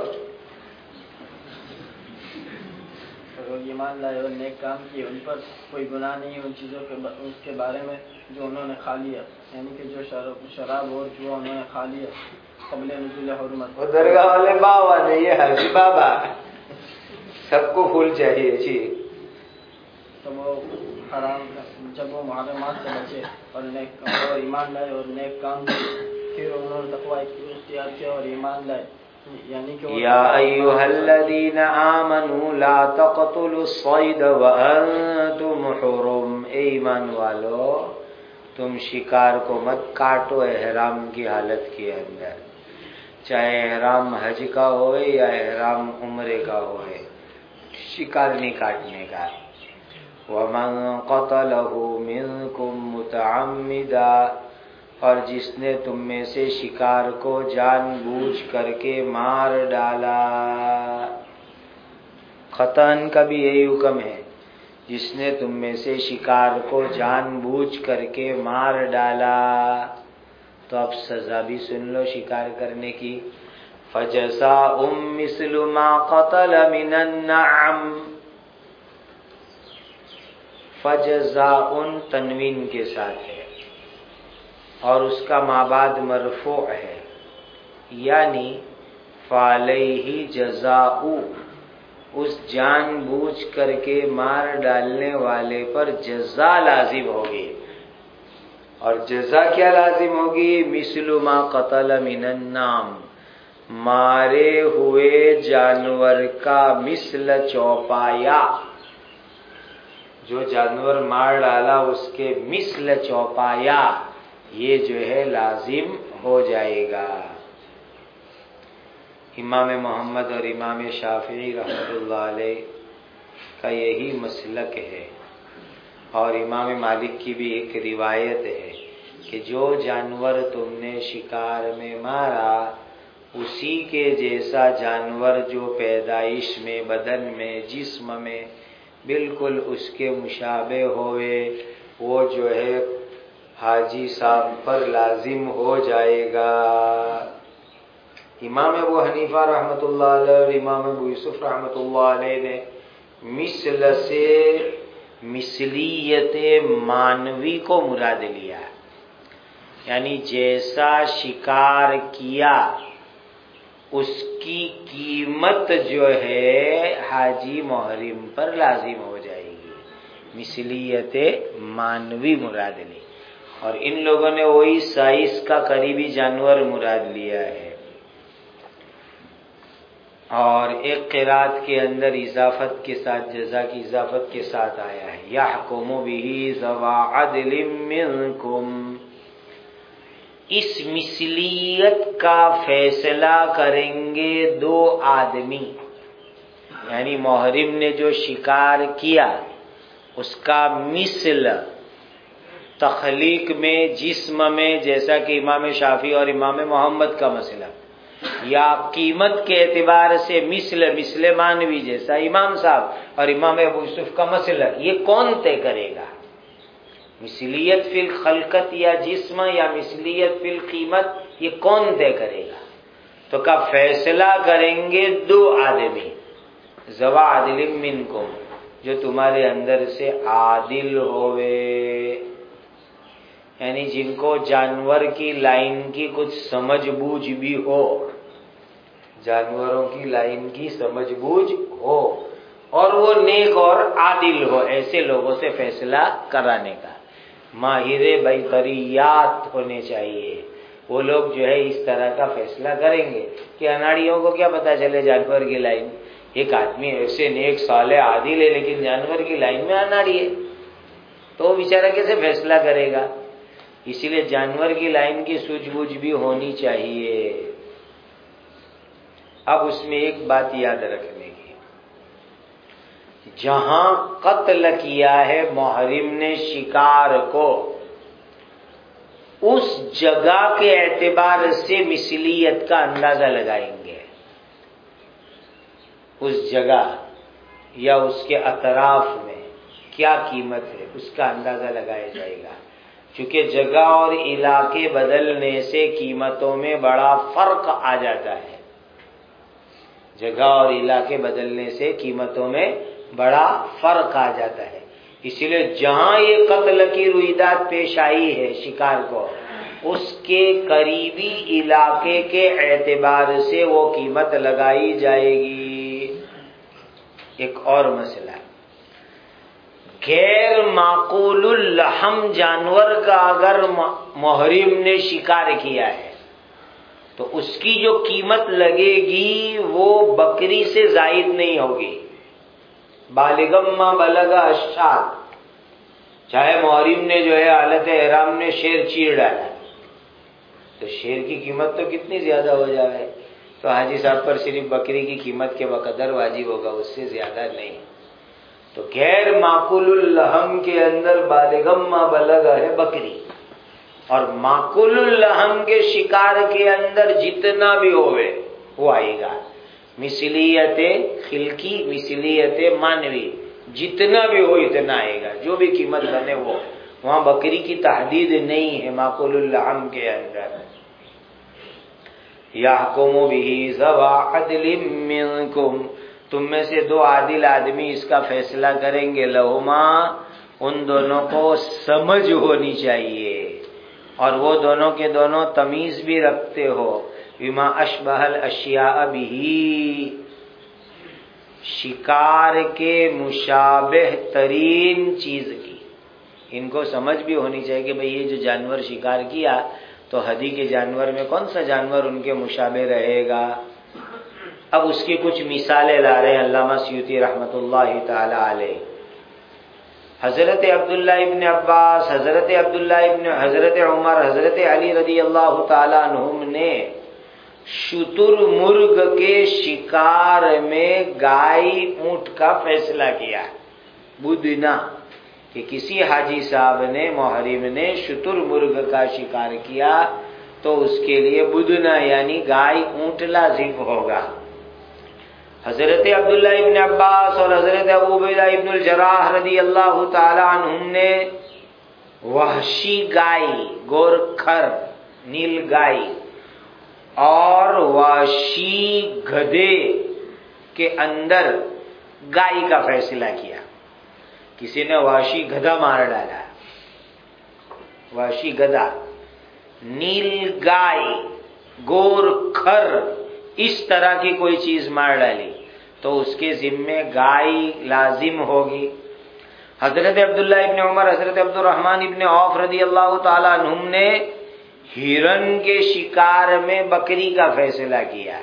لوگ ایمان لائے اور نیک کام کیے ان پر کوئی گناہ نہیں ان چیزوں کے اس کے بارے میں جو انہوں نے کھا لیا، یعنی کہ جو شراب اور جوا انہوں نے کھا لیا قبل نزول حرمت۔ وہ درگاہ والے بابا نے، یہ حاجی بابا، سب کو پھول چاہیے جی، تو وہ حرام، جب وہ محرمات سے بچے اور نیک اور ایمان لائے اور نیک کام کیے، پھر انہوں نے تقوی اختیار کیا اور ایمان لائے، یعنی کہ یا ایھا الذین آمنوا لا تقتلوا الصید وانتم حرم، اے ایمان والو تم شکار کو مت کاٹو احرام کی حالت کے اندر، چاہے احرام حج کا ہوئے یا احرام عمرے کا ہوئے، شکار نہیں کاٹنے کا۔ وَمَنْ قَتَلَهُ مِنْكُمْ مُتَعَمِّدًا، اور جس نے تم میں سے شکار کو جان بوجھ کر کے مار ڈالا. قطعاً کا بھی یہی حکم ہے، جس نے تم میں سے شکار کو جان بوجھ کر کے مار ڈالا. تو اب سزا بھی سن لو شکار کرنے کی. فَجَزَاءٌ مِثْلُ مَا قَتَلَ مِنَ النَّعَمِ. فَجَزَاءٌ تنوین کے ساتھ ہے اور اس کا مابعد مرفوع ہے، یعنی فَعَلَيْهِ جَزَاءُ، اس جان بوجھ کر کے مار ڈالنے والے پر جزا لازم ہوگی. اور جزا کیا لازم ہوگی؟ مثل ما قتل من النعم، مارے ہوئے جانور کا مثل چوپایا، جو جانور مار ڈالا اس کے مثل چوپایا، یہ جو ہے لازم ہو جائے گا. امام محمد اور امام شافعی رحمۃ اللہ علیہ کا یہی مسلک ہے، اور امام مالک کی بھی ایک روایت ہے کہ جو جانور تم نے شکار میں مارا اسی کے جیسا جانور جو پیدائش میں، بدن میں، جسم میں بالکل اس کے مشابہ ہوئے، وہ جو ہے حاجی صاحب پر لازم ہو جائے گا. امام ابو حنیفہ رحمۃ اللہ علیہ اور امام ابو یوسف رحمۃ اللہ علیہ نے مثل سے مثلیت مانوی کو مراد لیا، یعنی جیسا شکار کیا اس کی قیمت جو ہے حاجی محرم پر لازم ہو جائے گی. مثلیت مانوی مراد لی، اور ان لوگوں نے وہی سائز کا قریبی جانور مراد لیا ہے. اور ایک قرات کے اندر اضافت کے ساتھ، جزا کی اضافت کے ساتھ آیا ہے یحکم بہ ذوی عدل منکم. اس مثلیت کا فیصلہ کریں گے دو آدمی، یعنی محرم نے جو شکار کیا اس کا مثل تخلیق میں، جسم میں، جیسا کہ امام شافعی اور امام محمد کا مسئلہ، یا قیمت کے اعتبار سے مثل مثل مانوی جیسا امام صاحب اور امام ابو یوسف کا مسئلہ، یہ کون طے کرے گا؟ مثلیت فی الخلقت یا جسم، یا مثلیت فی القیمت، یہ کون طے کرے گا؟ تو کا فیصلہ کریں گے دو آدمی، ذوی عدل منکم، جو تمہارے اندر سے عادل ہوئے، یعنی جن کو جانور کی لائن کی کچھ سمجھ بوجھ بھی ہو، جانوروں کی لائن کی سمجھ بوجھ ہو، اور وہ نیک اور عادل ہو، ایسے لوگوں سے فیصلہ کرانے کا. ماہر بیطریات ہونے چاہیے، وہ لوگ جو ہے اس طرح کا فیصلہ کریں گے کہ اناڑیوں کو کیا پتا چلے جانور کی لائن. ایک آدمی ایسے نیک صالح عادل ہے لیکن جانور کی لائن میں اناڑی ہے، تو وہ بیچارہ کیسے فیصلہ کرے گا؟ اسی لیے جانور کی لائن کی سوجھ بوجھ بھی ہونی چاہیے. اب اس میں ایک بات یاد رکھنے کی، جہاں قتل کیا ہے محرم نے شکار کو، اس جگہ کے اعتبار سے مثلیت کا اندازہ لگائیں گے. اس جگہ یا اس کے اطراف میں کیا قیمت ہے اس کا اندازہ لگایا جائے گا، چونکہ جگہ اور علاقے بدلنے سے قیمتوں میں بڑا فرق آ جاتا ہے. جگہ اور علاقے بدلنے سے قیمتوں میں بڑا فرق آ جاتا ہے. اسی لیے جہاں یہ قتل کی رویداد پیش آئی ہے شکار کو، اس کے قریبی علاقے کے اعتبار سے وہ قیمت لگائی جائے گی. ایک اور مسئلہ، غیر معقول اللحم جانور کا اگر محرم نے شکار کیا ہے تو اس کی جو قیمت لگے گی وہ بکری سے زائد نہیں ہوگی. بالغم ما بلغ الشاۃ، چاہے محرم نے جو ہے حالت احرام نے شیر چیر ڈالا تو شیر کی قیمت تو کتنی زیادہ ہو جائے، تو حاجی صاحب پر صرف بکری کی قیمت کے بقدر واجب ہوگا، اس سے زیادہ نہیں. تو غیر معقول اللحم کے اندر بالغم ما بلغ ہے بکری، اور معقول اللحم کے شکار کے اندر جتنا بھی ہوئے وہ آئے گا، مثلیت خلقی مثلیت مانوی جتنا بھی ہو اتنا آئے گا، جو بھی قیمت بنے وہ، وہاں بکری کی تحدید نہیں ہے معقول اللحم کے اندر۔ یحکم بہ ذوی عدل منکم، تم میں سے دو عادل آدمی اس کا فیصلہ کریں گے، لہما ان دونوں کو سمجھ ہونی چاہیے، اور وہ دونوں کے دونوں تمیز بھی رکھتے ہو، بما اشبہ الاشیاء بہ، شکار کے مشابہ ترین چیز کی، ان کو سمجھ بھی ہونی چاہیے کہ بھئی یہ جو جانور شکار کیا تو ہدی کے جانور میں کون سا جانور ان کے مشابہ رہے گا۔ اب اس کی کچھ مثالیں لا رہے ہیں علامہ سیوطی رحمۃ اللہ تعالی علیہ۔ حضرت عبداللہ ابن عباس، حضرت عبداللہ ابن حضرت عمر، حضرت علی رضی اللہ تعالیٰ عنہم نے شتر مرغ کے شکار میں گائے اونٹ کا فیصلہ کیا، بدنا، کہ کسی حاجی صاحب نے محرم نے شتر مرغ کا شکار کیا تو اس کے لیے بدنا یعنی گائے اونٹ لازم ہوگا۔ حضرت عبداللہ ابن عباس اور حضرت ابو عبیدہ ابن الجراح رضی اللہ تعالی عنہم نے وحشی گائے، گورکھر نیل گائے اور وحشی گدھے کے اندر گائے کا فیصلہ کیا۔ کسی نے وحشی گدھا مار ڈالا، وحشی گدھا، نیل گائے، گورکھر، اس طرح کی کوئی چیز مار ڈالی تو اس کے ذمے گائے لازم ہوگی۔ حضرت عبداللہ ابن عمر، حضرت عبد الرحمن ابن عوف رضی اللہ تعالی عنہم نے ہرن کے شکار میں بکری کا فیصلہ کیا۔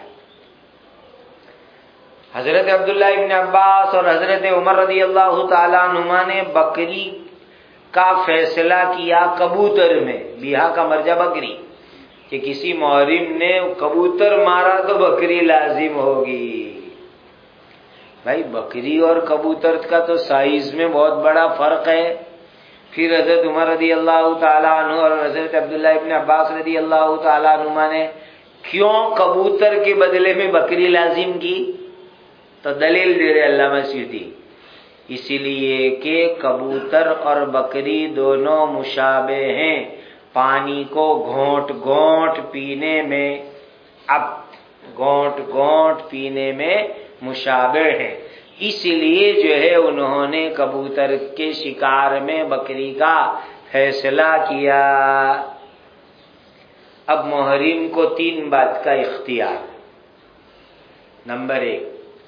حضرت عبداللہ ابن عباس اور حضرت عمر رضی اللہ تعالی عنہما نے بکری کا فیصلہ کیا کبوتر میں، بیہا کا مرجع بکری، کہ کسی محرم نے کبوتر مارا تو بکری لازم ہوگی۔ بھائی بکری اور کبوتر کا تو سائز میں بہت بڑا فرق ہے۔ پھر حضرت عمر رضی اللہ تعالیٰ عنہ اور حضرت عبداللہ ابن عباس رضی اللہ تعالیٰ عنہ نے کیوں کبوتر کے بدلے میں بکری لازم کی؟ تو دلیل دے رہے علامہ سیوطی، اسی لیے کہ کبوتر اور بکری دونوں مشابہ ہیں، پانی کو گھونٹ گھونٹ پینے میں، اب گھونٹ گھونٹ پینے میں مشابہ ہیں، اس لیے جو ہے انہوں نے کبوتر کے شکار میں بکری کا فیصلہ کیا۔ اب محرم کو تین بات کا اختیار۔ نمبر ایک،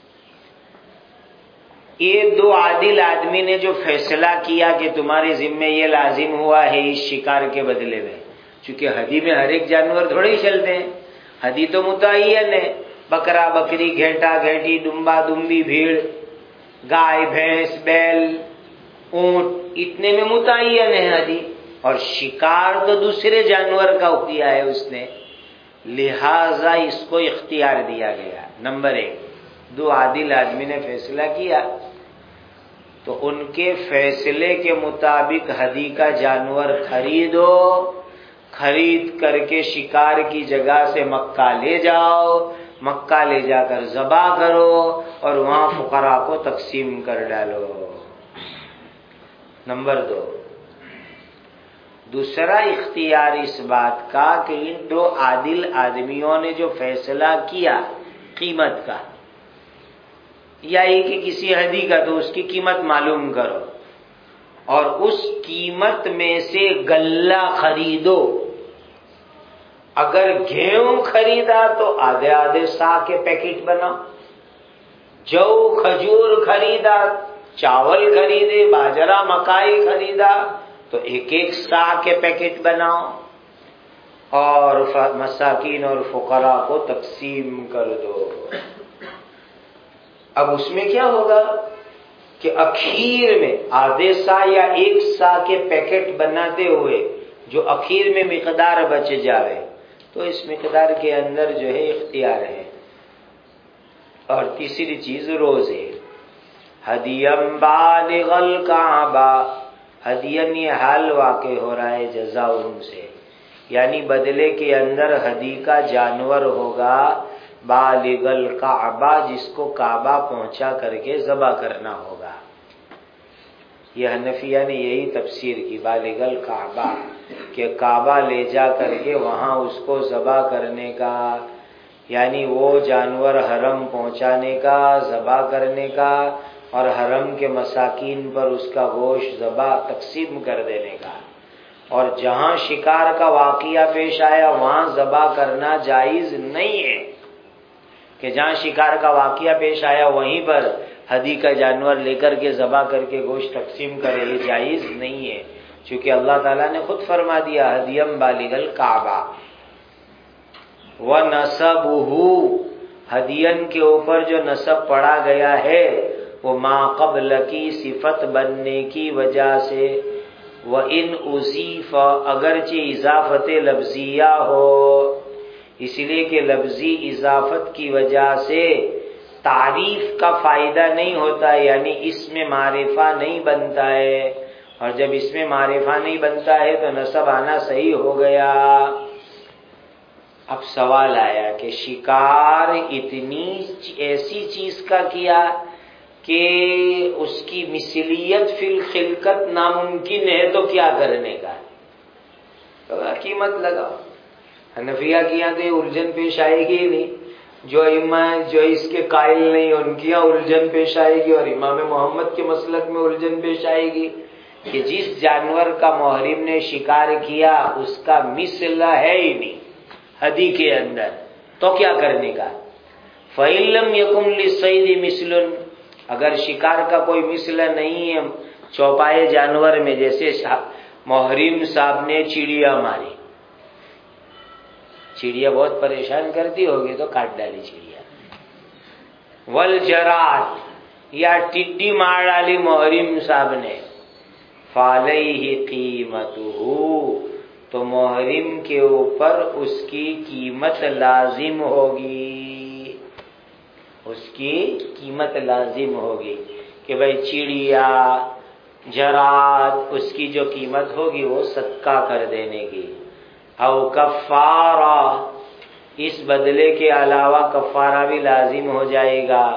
یہ دو عادل آدمی نے جو فیصلہ کیا کہ تمہارے ذمے یہ لازم ہوا ہے اس شکار کے بدلے میں، چونکہ ہدی میں ہر ایک جانور تھوڑے ہی چلتے ہیں، ہدی تو متعین ہے، بکرا بکری، گھیٹا گھیٹی، دمبا دمبی، بھیڑ، گائے بھینس، بیل، اونٹ، اتنے میں متعین ہے ہدی، اور شکار تو دوسرے جانور کا کیا ہے اس نے، لہذا اس کو اختیار دیا گیا۔ نمبر ایک، دو عادل آدمی نے فیصلہ کیا تو ان کے فیصلے کے مطابق ہدی کا جانور خریدو، خرید کر کے شکار کی جگہ سے مکہ لے جاؤ، مکہ لے جا کر ذبح کرو اور وہاں فقراء کو تقسیم کر ڈالو۔ نمبر دو، دوسرا اختیار اس بات کا کہ ان دو عادل آدمیوں نے جو فیصلہ کیا قیمت کا، یا یہ کہ کسی ہدی کا، تو اس کی قیمت معلوم کرو اور اس قیمت میں سے غلہ خریدو۔ اگر گیہوں خریدا تو آدھے آدھے سا کے پیکٹ بناؤ، جو کھجور خریدا، چاول خریدے، باجرہ مکائی خریدا تو ایک ایک سا کے پیکٹ بناؤ اور مساکین اور فقراء کو تقسیم کر دو۔ اب اس میں کیا ہوگا کہ اخیر میں آدھے سا یا ایک سا کے پیکٹ بناتے ہوئے جو اخیر میں مقدار بچ جاوے تو اس مقدار کے اندر جو ہے اختیار ہے۔ اور تیسری چیز روزے، ہدیم بالغ الکعبہ، ہدیم یہ حال واقع ہو رہا ہے جزا ان سے یعنی بدلے کے اندر ہدی کا جانور ہوگا بالغ الکعبہ، جس کو کعبہ پہنچا کر کے ذبح کرنا ہوگا۔ یہ حنفیہ نے یہی تفسیر کی بالغ الکعبہ، کہ کعبہ لے جا کر کے وہاں اس کو ذبح کرنے کا، یعنی وہ جانور حرم پہنچانے کا، ذبح کرنے کا، اور حرم کے مساکین پر اس کا گوشت ذبح تقسیم کر دینے کا۔ اور جہاں شکار کا واقعہ پیش آیا وہاں ذبح کرنا جائز نہیں ہے، کہ جہاں شکار کا واقعہ پیش آیا وہیں پر ہدی کا جانور لے کر کے ذبح کر کے گوشت تقسیم کرے، یہ جائز نہیں ہے، چونکہ اللہ تعالیٰ نے خود فرما دیا ہدیم بالغ الکعبہ۔ وَنَسَبُهُ، ہدین کے اوپر جو نسب پڑا گیا ہے وہ ما قبل کی صفت بننے کی وجہ سے، وَإِنْ أُضِيفَ، اگرچہ اضافت لفظیہ ہو، اس لیے کہ لفظی اضافت کی وجہ سے تعریف کا فائدہ نہیں ہوتا ہے، یعنی اس میں معرفہ نہیں بنتا ہے، اور جب اس میں معرفہ نہیں بنتا ہے تو نسب آنا صحیح ہو گیا۔ اب سوال آیا کہ شکار اتنی ایسی چیز کا کیا کہ اس کی مثلیت فی الخلقت ناممکن ہے، تو کیا کرنے کا؟ تو قیمت لگاؤ۔ حنفیہ کی یہاں تو یہ الجھن پیش آئے گی ہی نہیں، جو ائمہ جو اس کے قائل نہیں ان کی یہاں الجھن پیش آئے گی، اور امام محمد کے مسلک میں الجھن پیش آئے گی کہ جس جانور کا محرم نے شکار کیا اس کا مثل ہے ہی نہیں ہدی کے اندر، تو کیا کرنے کا؟ فَإِن لَّمْ يَكُن لِّلصَّيْدِ مِثْلٌ، اگر شکار کا کوئی مثل نہیں ہے چوپائے جانور میں، جیسے محرم صاحب نے چڑیا ماری، چڑیا بہت پریشان کرتی ہوگی تو کاٹ ڈالی چڑیا، والجراد، یا ٹڈی مار ڈالی محرم صاحب نے، فعلیہ قیمتہ، تو محرم کے اوپر اس کی قیمت لازم ہوگی، اس کی قیمت لازم ہوگی کہ بھئی چڑیا جراد اس کی جو قیمت ہوگی وہ صدقہ کر دینے کی، او کفارہ، اس بدلے کے علاوہ کفارہ بھی لازم ہو جائے گا،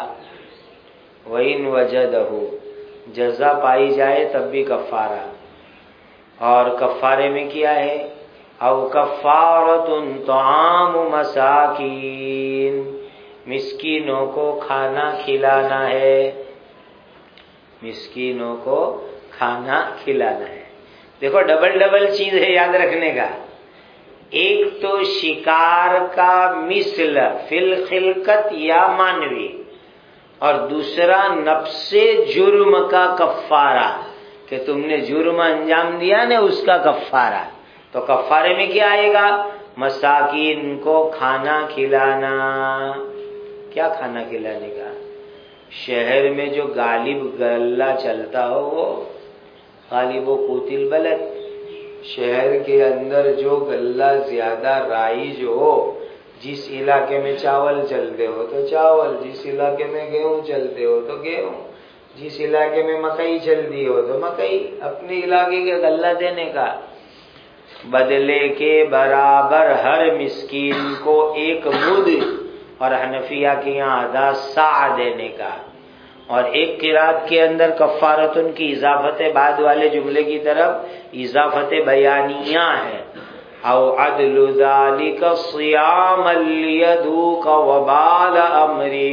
وَإِن وَجَدَهُ، جزا پائی جائے تب بھی کفارہ، اور کفارے میں کیا ہے؟ او کفارۃ طعام مساکین، مسکینوں کو کھانا کھلانا ہے، مسکینوں کو کھانا کھلانا ہے۔ دیکھو ڈبل ڈبل چیز ہے یاد رکھنے کا، ایک تو شکار کا مثل فی الخلقت یا مانوی، اور دوسرا نفس جرم کا کفارہ، کہ تم نے جرم انجام دیا نا اس کا کفارہ، تو کفارے میں کیا آئے گا؟ مساکین کو کھانا کھلانا۔ کیا کھانا کھلانے کا؟ شہر میں جو غالب غلہ چلتا ہو وہ غالب و قوت البلد، شہر کے اندر جو غلہ زیادہ رائج ہو، جس علاقے میں چاول چلتے ہو تو چاول، جس علاقے میں گیہوں چلتے ہو تو گیہوں، جس علاقے میں مکئی چلتی ہو تو مکئی، اپنے علاقے کے غلہ دینے کا، بدلے کے برابر ہر مسکین کو ایک مد، اور حنفیہ کے یہاں آدھا سا دینے کا، اور ایک قرات کے اندر کفارتن کی اضافت بعد والے جملے کی طرف اضافت بیانیہ ہے، او عدل ذالک صیاما لیذوق وبال امری،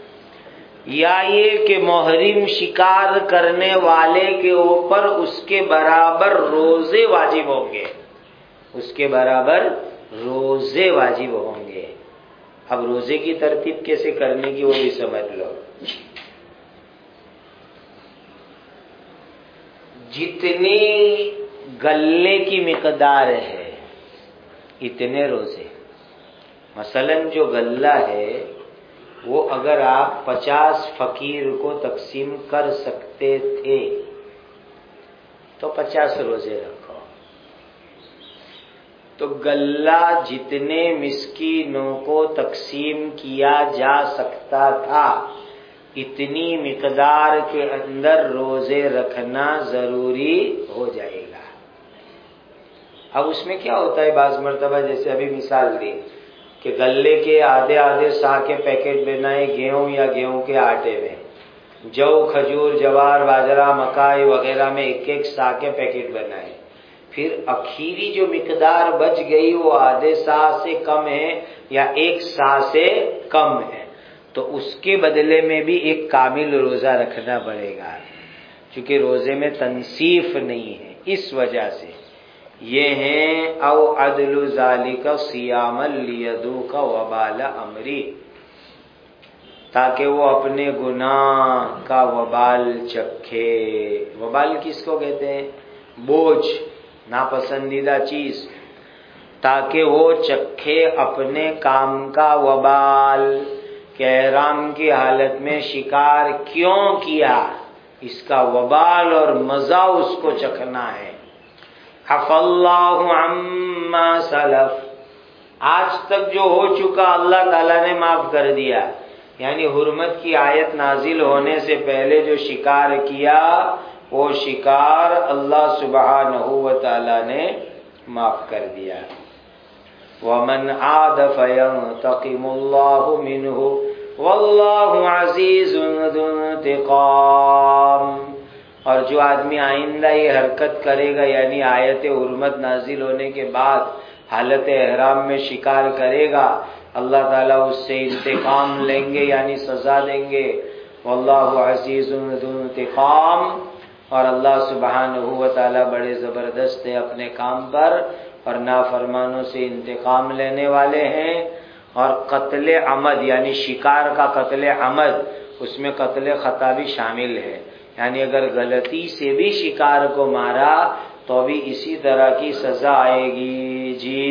یا یہ کہ محرم شکار کرنے والے کے اوپر اس کے برابر روزے واجب ہوں گے، اس کے برابر روزے واجب ہوں گے۔ اب روزے کی ترتیب کیسے کرنے کی وہ بھی سمجھ لو۔ جتنی غلے کی مقدار ہے اتنے روزے، مثلا جو غلہ ہے وہ اگر آپ پچاس فقیر کو تقسیم کر سکتے تھے تو پچاس روزے رکھو، تو غلہ جتنے مسکینوں کو تقسیم کیا جا سکتا تھا اتنی مقدار کے اندر روزے رکھنا ضروری ہو جائے گا۔ اب اس میں کیا ہوتا ہے بعض مرتبہ جیسے ابھی مثال دی کہ غلے کے آدھے آدھے سا کے پیکٹ بنائے گیہوں یا گیہوں کے آٹے میں، جو کھجور جوار باجرہ مکائی وغیرہ میں ایک ایک سا کے پیکٹ بنائے، پھر اخیری جو مقدار بچ گئی وہ آدھے سا سے کم ہے یا ایک سا سے کم ہے، تو اس کے بدلے میں بھی ایک کامل روزہ رکھنا پڑے گا، چونکہ روزے میں تنصیف نہیں ہے۔ اس وجہ سے یہ ہیں او عدل ذالک صیاما لیذوق وبال امری، تاکہ وہ اپنے گناہ کا وبال چکھے۔ وبال کس کو کہتے ہیں؟ بوجھ، ناپسندیدہ چیز، تاکہ وہ چکھے اپنے کام کا وبال کہ احرام کی حالت میں شکار کیوں کیا، اس کا وبال اور مزہ اس کو چکھنا ہے۔ عفا اللہ عما سلف، آج تک جو ہو چکا اللہ تعالیٰ نے معاف کر دیا، یعنی حرمت کی آیت نازل ہونے سے پہلے جو شکار کیا وہ شکار اللہ سبحانہ و تعالیٰ نے معاف کر دیا۔ وَمَنْ عَادَ فَيَنْتَقِمُ اللَّهُ مِنْهُ وَاللَّهُ عَزِيزٌ ذُو انتقام، اور جو آدمی آئندہ یہ حرکت کرے گا، یعنی آیت حرمت نازل ہونے کے بعد حالت احرام میں شکار کرے گا، اللہ تعالیٰ اس سے انتقام لیں گے یعنی سزا دیں گے۔ واللہ عزیز ذو انتقام، اور اللہ سبحانہ و تعالیٰ بڑے زبردست ہے اپنے کام پر اور نافرمانوں سے انتقام لینے والے ہیں۔ اور قتل عمد یعنی شکار کا قتل عمد، اس میں قتل خطا بھی شامل ہے، یعنی اگر غلطی سے بھی شکار کو مارا تو بھی اسی طرح کی سزا آئے گی۔ جی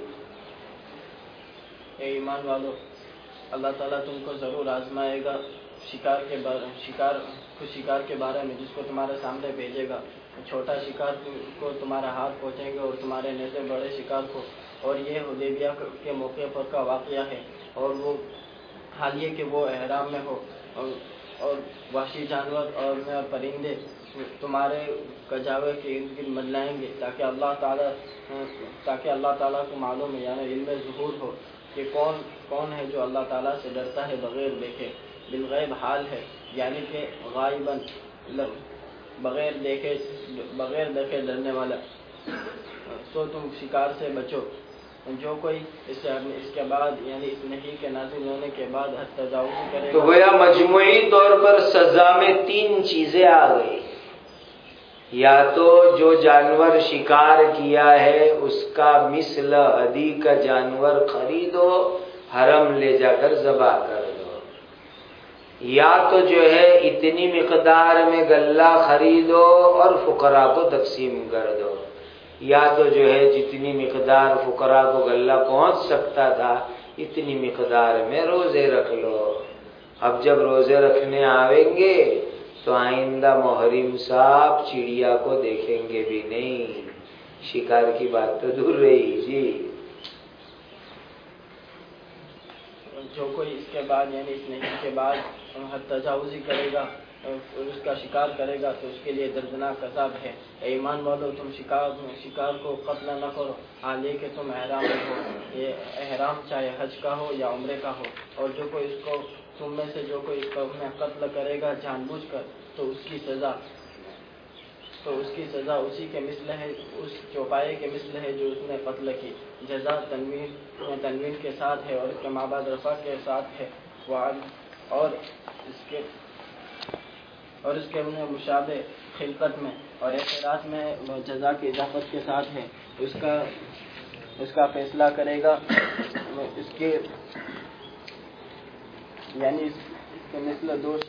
اے ایمان والو، اللہ تعالیٰ تم کو ضرور آزمائے گا شکار کے بارے شکار کچھ شکار کے بارے میں جس کو تمہارے سامنے بھیجے گا، چھوٹا شکار کو تمہارا ہاتھ پہنچیں گے اور تمہارے نیزے بڑے شکار کو۔ اور یہ حدیبیہ کے موقع پر کا واقعہ ہے، اور وہ حال یہ کہ وہ احرام میں ہو اور اور وحشی جانور اور پرندے تمہارے کجاوے کے ارد گرد منڈلائیں گے، تاکہ اللہ تعالیٰ تاکہ اللہ تعالیٰ کو معلوم ہے، یعنی علم ظہور ہو کہ کون کون ہے جو اللہ تعالیٰ سے ڈرتا ہے بغیر دیکھے۔ بالغیب حال ہے، یعنی کہ غائباً بغیر دیکھے بغیر دیکھے ڈرنے والا۔ سو تم شکار سے بچو۔ جو کوئی اس اس کے بعد یعنی اس نہی کے نازل ہونے کے بعد حد تجاوز کرے تو گویا مجموعی طور پر سزا میں تین چیزیں آ گئی، یا تو جو جانور شکار کیا ہے اس کا مثل ہدی کا جانور خریدو، حرم لے جا کر ذبح کر دو، یا تو جو ہے اتنی مقدار میں غلہ خریدو اور فقراء کو تقسیم کر دو، یا تو جو ہے جتنی مقدار فقراء کو غلہ پہنچ سکتا تھا اتنی مقدار میں روزے رکھ لو۔ اب جب روزے رکھنے آئیں گے تو آئندہ محرم صاحب چڑیا کو دیکھیں گے بھی نہیں، شکار کی بات تو دور رہی۔ جی جو کوئی اس کے بعد یعنی اس نہی کے بعد حد تجاوزی کرے گا اور اس کا شکار کرے گا تو اس کے لیے دردناک عذاب ہے۔ اے ایمان والو، تم شکار شکار کو قتل نہ کرو حالانکہ کہ تم احرام میں ہو، یہ احرام چاہے حج کا ہو یا عمرے کا ہو، اور جو کوئی اس کو تم میں سے جو کوئی اس کو میں قتل کرے گا جان بوجھ کر تو اس کی سزا تو اس کی سزا اسی کے مثل ہے، اس چوپائے کے مثل ہے جو اس نے قتل کی۔ جزا تنوین تنوین کے ساتھ ہے اور اس کے ماں بعد رفع کے ساتھ ہے، اور اس کے اور اس کے مشابہ خلقت میں اور اعتراض میں جزا کی اضافت کے ساتھ ہے۔ اس کا اس کا فیصلہ کرے گا اس کے یعنی اس کے مثل دو